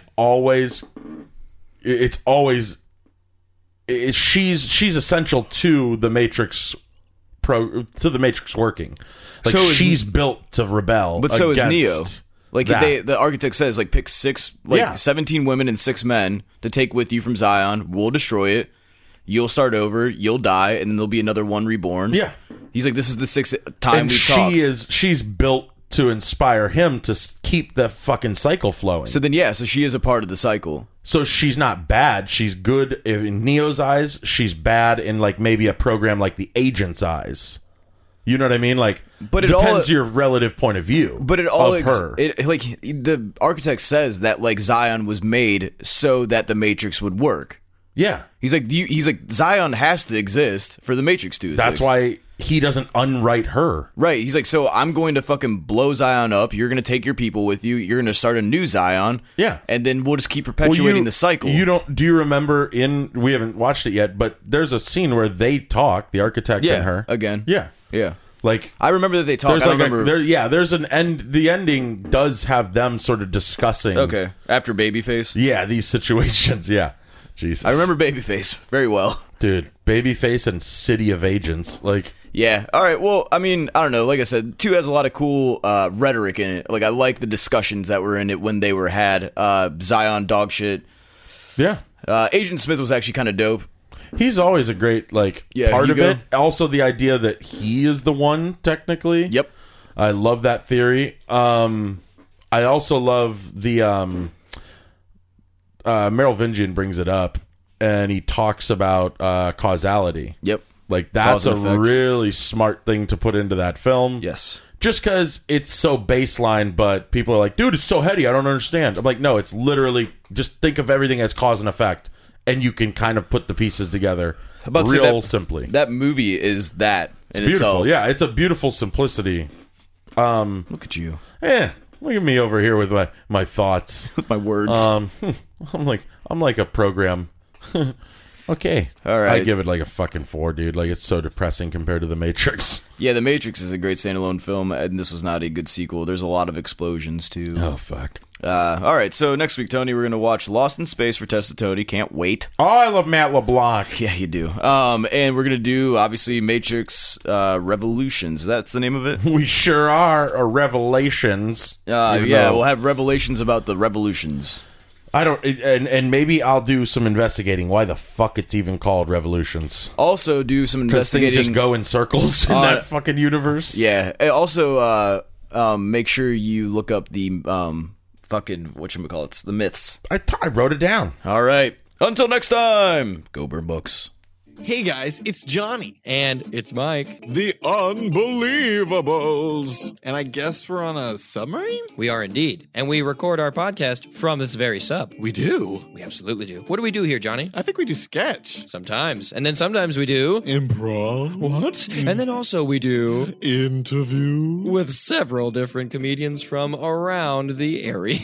S2: she's essential to the Matrix working. Like,
S1: So is-
S2: she's built to rebel.
S1: But so is
S2: against
S1: Neo. Like
S2: that.
S1: the architect says, like pick 17 women and 6 men to take with you from Zion. We'll destroy it. You'll start over. You'll die, and then there'll be another one reborn.
S2: Yeah.
S1: He's like, this is the 6th time we've talked.
S2: She's built to inspire him to keep the fucking cycle flowing.
S1: So then, so she is a part of the cycle.
S2: So she's not bad. She's good in Neo's eyes. She's bad in like maybe a program like the Agent's eyes. You know what I mean? Like, but it depends your relative point of view.
S1: But it all her. Like the architect says that like Zion was made so that the Matrix would work.
S2: Yeah,
S1: he's like Zion has to exist for the Matrix to exist.
S2: That's why he doesn't unwrite her.
S1: Right. He's like, so I'm going to fucking blow Zion up. You're going to take your people with you. You're going to start a new Zion.
S2: Yeah.
S1: And then we'll just keep perpetuating the cycle.
S2: Do you remember we haven't watched it yet, but there's a scene where they talk, the architect and her.
S1: Again.
S2: Yeah.
S1: Yeah.
S2: Like,
S1: I remember that they talk.
S2: I remember. There's an end. The ending does have them sort of discussing.
S1: Okay. After Babyface?
S2: Yeah, these situations. Yeah. Jesus.
S1: I remember Babyface very well.
S2: Dude, Babyface and City of Agents. Like,
S1: yeah. All right. Well, I mean, I don't know. Like I said, 2 has a lot of cool rhetoric in it. Like, I like the discussions that were in it when they were had. Zion, dog shit.
S2: Yeah.
S1: Agent Smith was actually kind of dope.
S2: He's always a great, part of it. Also, the idea that he is the one, technically.
S1: Yep.
S2: I love that theory. I also love the... Merovingian brings it up, and he talks about causality.
S1: Yep.
S2: Like, that's a really smart thing to put into that film.
S1: Yes.
S2: Just because it's so baseline, but people are like, dude, it's so heady, I don't understand. I'm like, no, it's literally, just think of everything as cause and effect, and you can kind of put the pieces together simply.
S1: That movie is that in
S2: beautiful.
S1: Itself.
S2: Yeah, it's a beautiful simplicity.
S1: Look at you.
S2: Look at me over here with my thoughts.
S1: With my words.
S2: I'm like a program. Okay.
S1: All right.
S2: I give it like a fucking 4, dude. Like, it's so depressing compared to The Matrix.
S1: Yeah, The Matrix is a great standalone film, and this was not a good sequel. There's a lot of explosions, too.
S2: Oh, fuck.
S1: All right, so next week, Tony, we're going to watch Lost in Space for Test of Tony. Can't wait.
S2: Oh, I love Matt LeBlanc.
S1: Yeah, you do. And we're going to do, obviously, Matrix Revolutions. That's the name of it?
S2: We sure are. Revelations.
S1: We'll have revelations about the revolutions.
S2: I don't, and maybe I'll do some investigating why the fuck it's even called Revolutions.
S1: Also, do some investigating.
S2: Because things just go in circles in that fucking universe.
S1: Yeah. Also, make sure you look up the fucking whatchamacallits, the myths.
S2: I wrote it down.
S1: All right. Until next time, go burn books.
S4: Hey guys, it's Johnny.
S5: And it's Mike.
S4: The Unbelievables. And I guess we're on a submarine?
S5: We are indeed. And we record our podcast from this very sub.
S4: We do?
S5: We absolutely do. What do we do here, Johnny?
S4: I think we do sketch.
S5: Sometimes. And then sometimes we do...
S4: improv.
S5: What? And then also we do...
S4: interview.
S5: With several different comedians from around the area.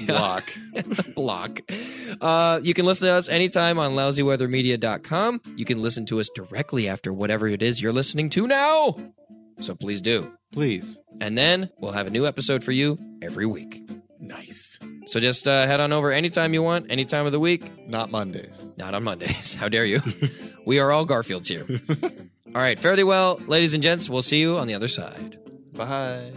S5: Block. You can listen to us anytime on lousyweathermedia.com. You can listen to us directly after whatever it is you're listening to now. So please do.
S4: Please.
S5: And then we'll have a new episode for you every week.
S4: Nice.
S5: So just head on over anytime you want, any time of the week.
S4: Not Mondays.
S5: Not on Mondays. How dare you? We are all Garfields here. All right, fare thee well, ladies and gents. We'll see you on the other side.
S4: Bye.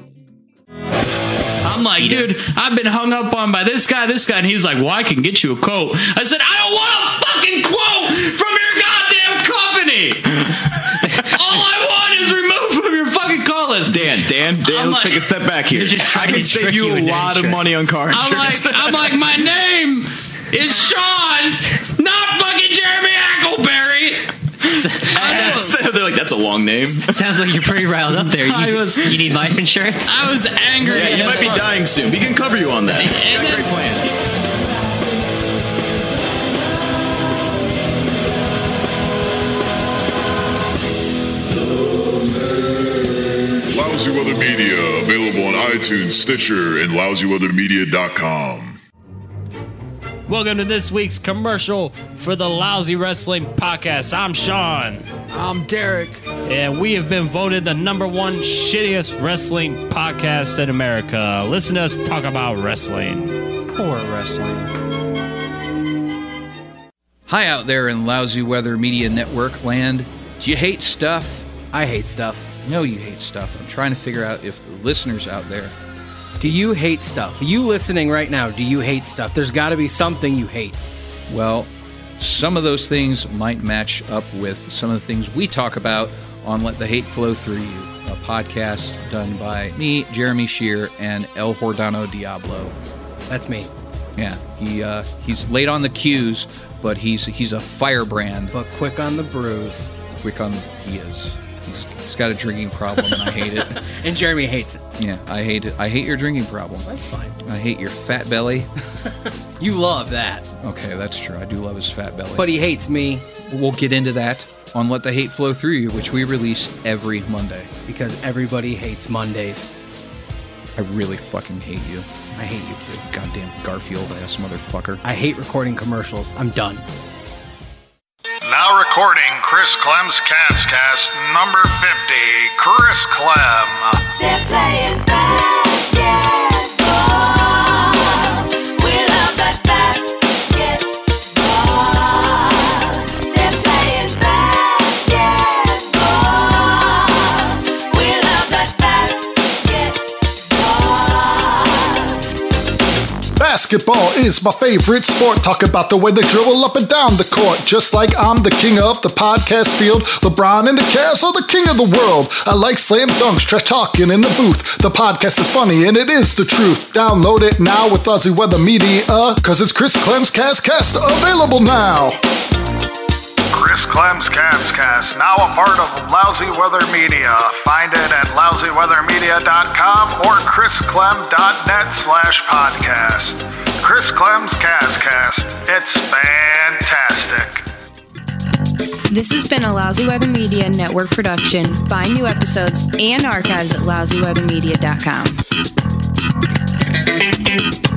S6: I'm like, dude, I've been hung up on by this guy, and he's like, well, I can get you a quote. I said, I don't want a fucking quote from your goddamn company. All I want is removed from your fucking call list.
S7: Dan, let's take a step back here. I can save you a lot of money on car insurance.
S6: I'm like, my name is Sean, not fucking Jeremy Ackleberry.
S7: They're like, that's a long name.
S8: Sounds like you're pretty riled up there. You need life insurance?
S6: I was angry.
S7: Yeah, you might be dying soon. We can cover you on that. Great plans.
S9: Lousy Weather Media, available on iTunes, Stitcher, and lousyweathermedia.com.
S6: Welcome to this week's commercial for the Lousy Wrestling Podcast. I'm Sean.
S4: I'm Derek.
S6: And we have been voted the #1 shittiest wrestling podcast in America. Listen to us talk about wrestling.
S10: Poor wrestling.
S11: Hi out there in Lousy Weather Media Network land. Do you hate stuff?
S10: I hate stuff.
S11: No, you hate stuff. I'm trying to figure out if the listeners out there...
S10: Do you hate stuff? You listening right now, do you hate stuff? There's got to be something you hate.
S11: Well, some of those things might match up with some of the things we talk about on Let the Hate Flow Through You. podcast done by me, Jeremy Shear, and El Hordano Diablo.
S10: That's me.
S11: Yeah, he's late on the cues, but he's a firebrand.
S10: But quick on the brews.
S11: He is. He's got a drinking problem, and I hate it.
S10: And Jeremy hates it.
S11: Yeah, I hate it. I hate your drinking problem.
S10: That's fine.
S11: I hate your fat belly.
S10: You love that.
S11: Okay, that's true. I do love his fat belly.
S10: But he hates me.
S11: We'll get into that on Let the Hate Flow Through You, which we release every Monday.
S10: Because everybody hates Mondays.
S11: I really fucking hate you.
S10: I hate you too.
S11: Goddamn Garfield-ass motherfucker.
S10: I hate recording commercials. I'm done.
S12: Now recording Chris Clem's Cast number 50. Chris Clem.
S13: They're playing basketball. We love that basketball. They're playing basketball. We love that basketball.
S14: Basketball is my favorite sport. Talk about the way they dribble up and down the court. Just like I'm the king of the podcast field. LeBron and the Cavs are the king of the world. I like slam dunks, trash talking in the booth. The podcast is funny and it is the truth. Download it now with Lousy Weather Media, cause it's Chris Clem's Cast available now.
S12: Chris Clem's Cast, now a part of Lousy Weather Media. Find it at lousyweathermedia.com or chrisclem.net/podcast. Chris Clem's Cast. It's fantastic.
S15: This has been a Lousy Weather Media Network production. Find new episodes and archives at lousyweathermedia.com.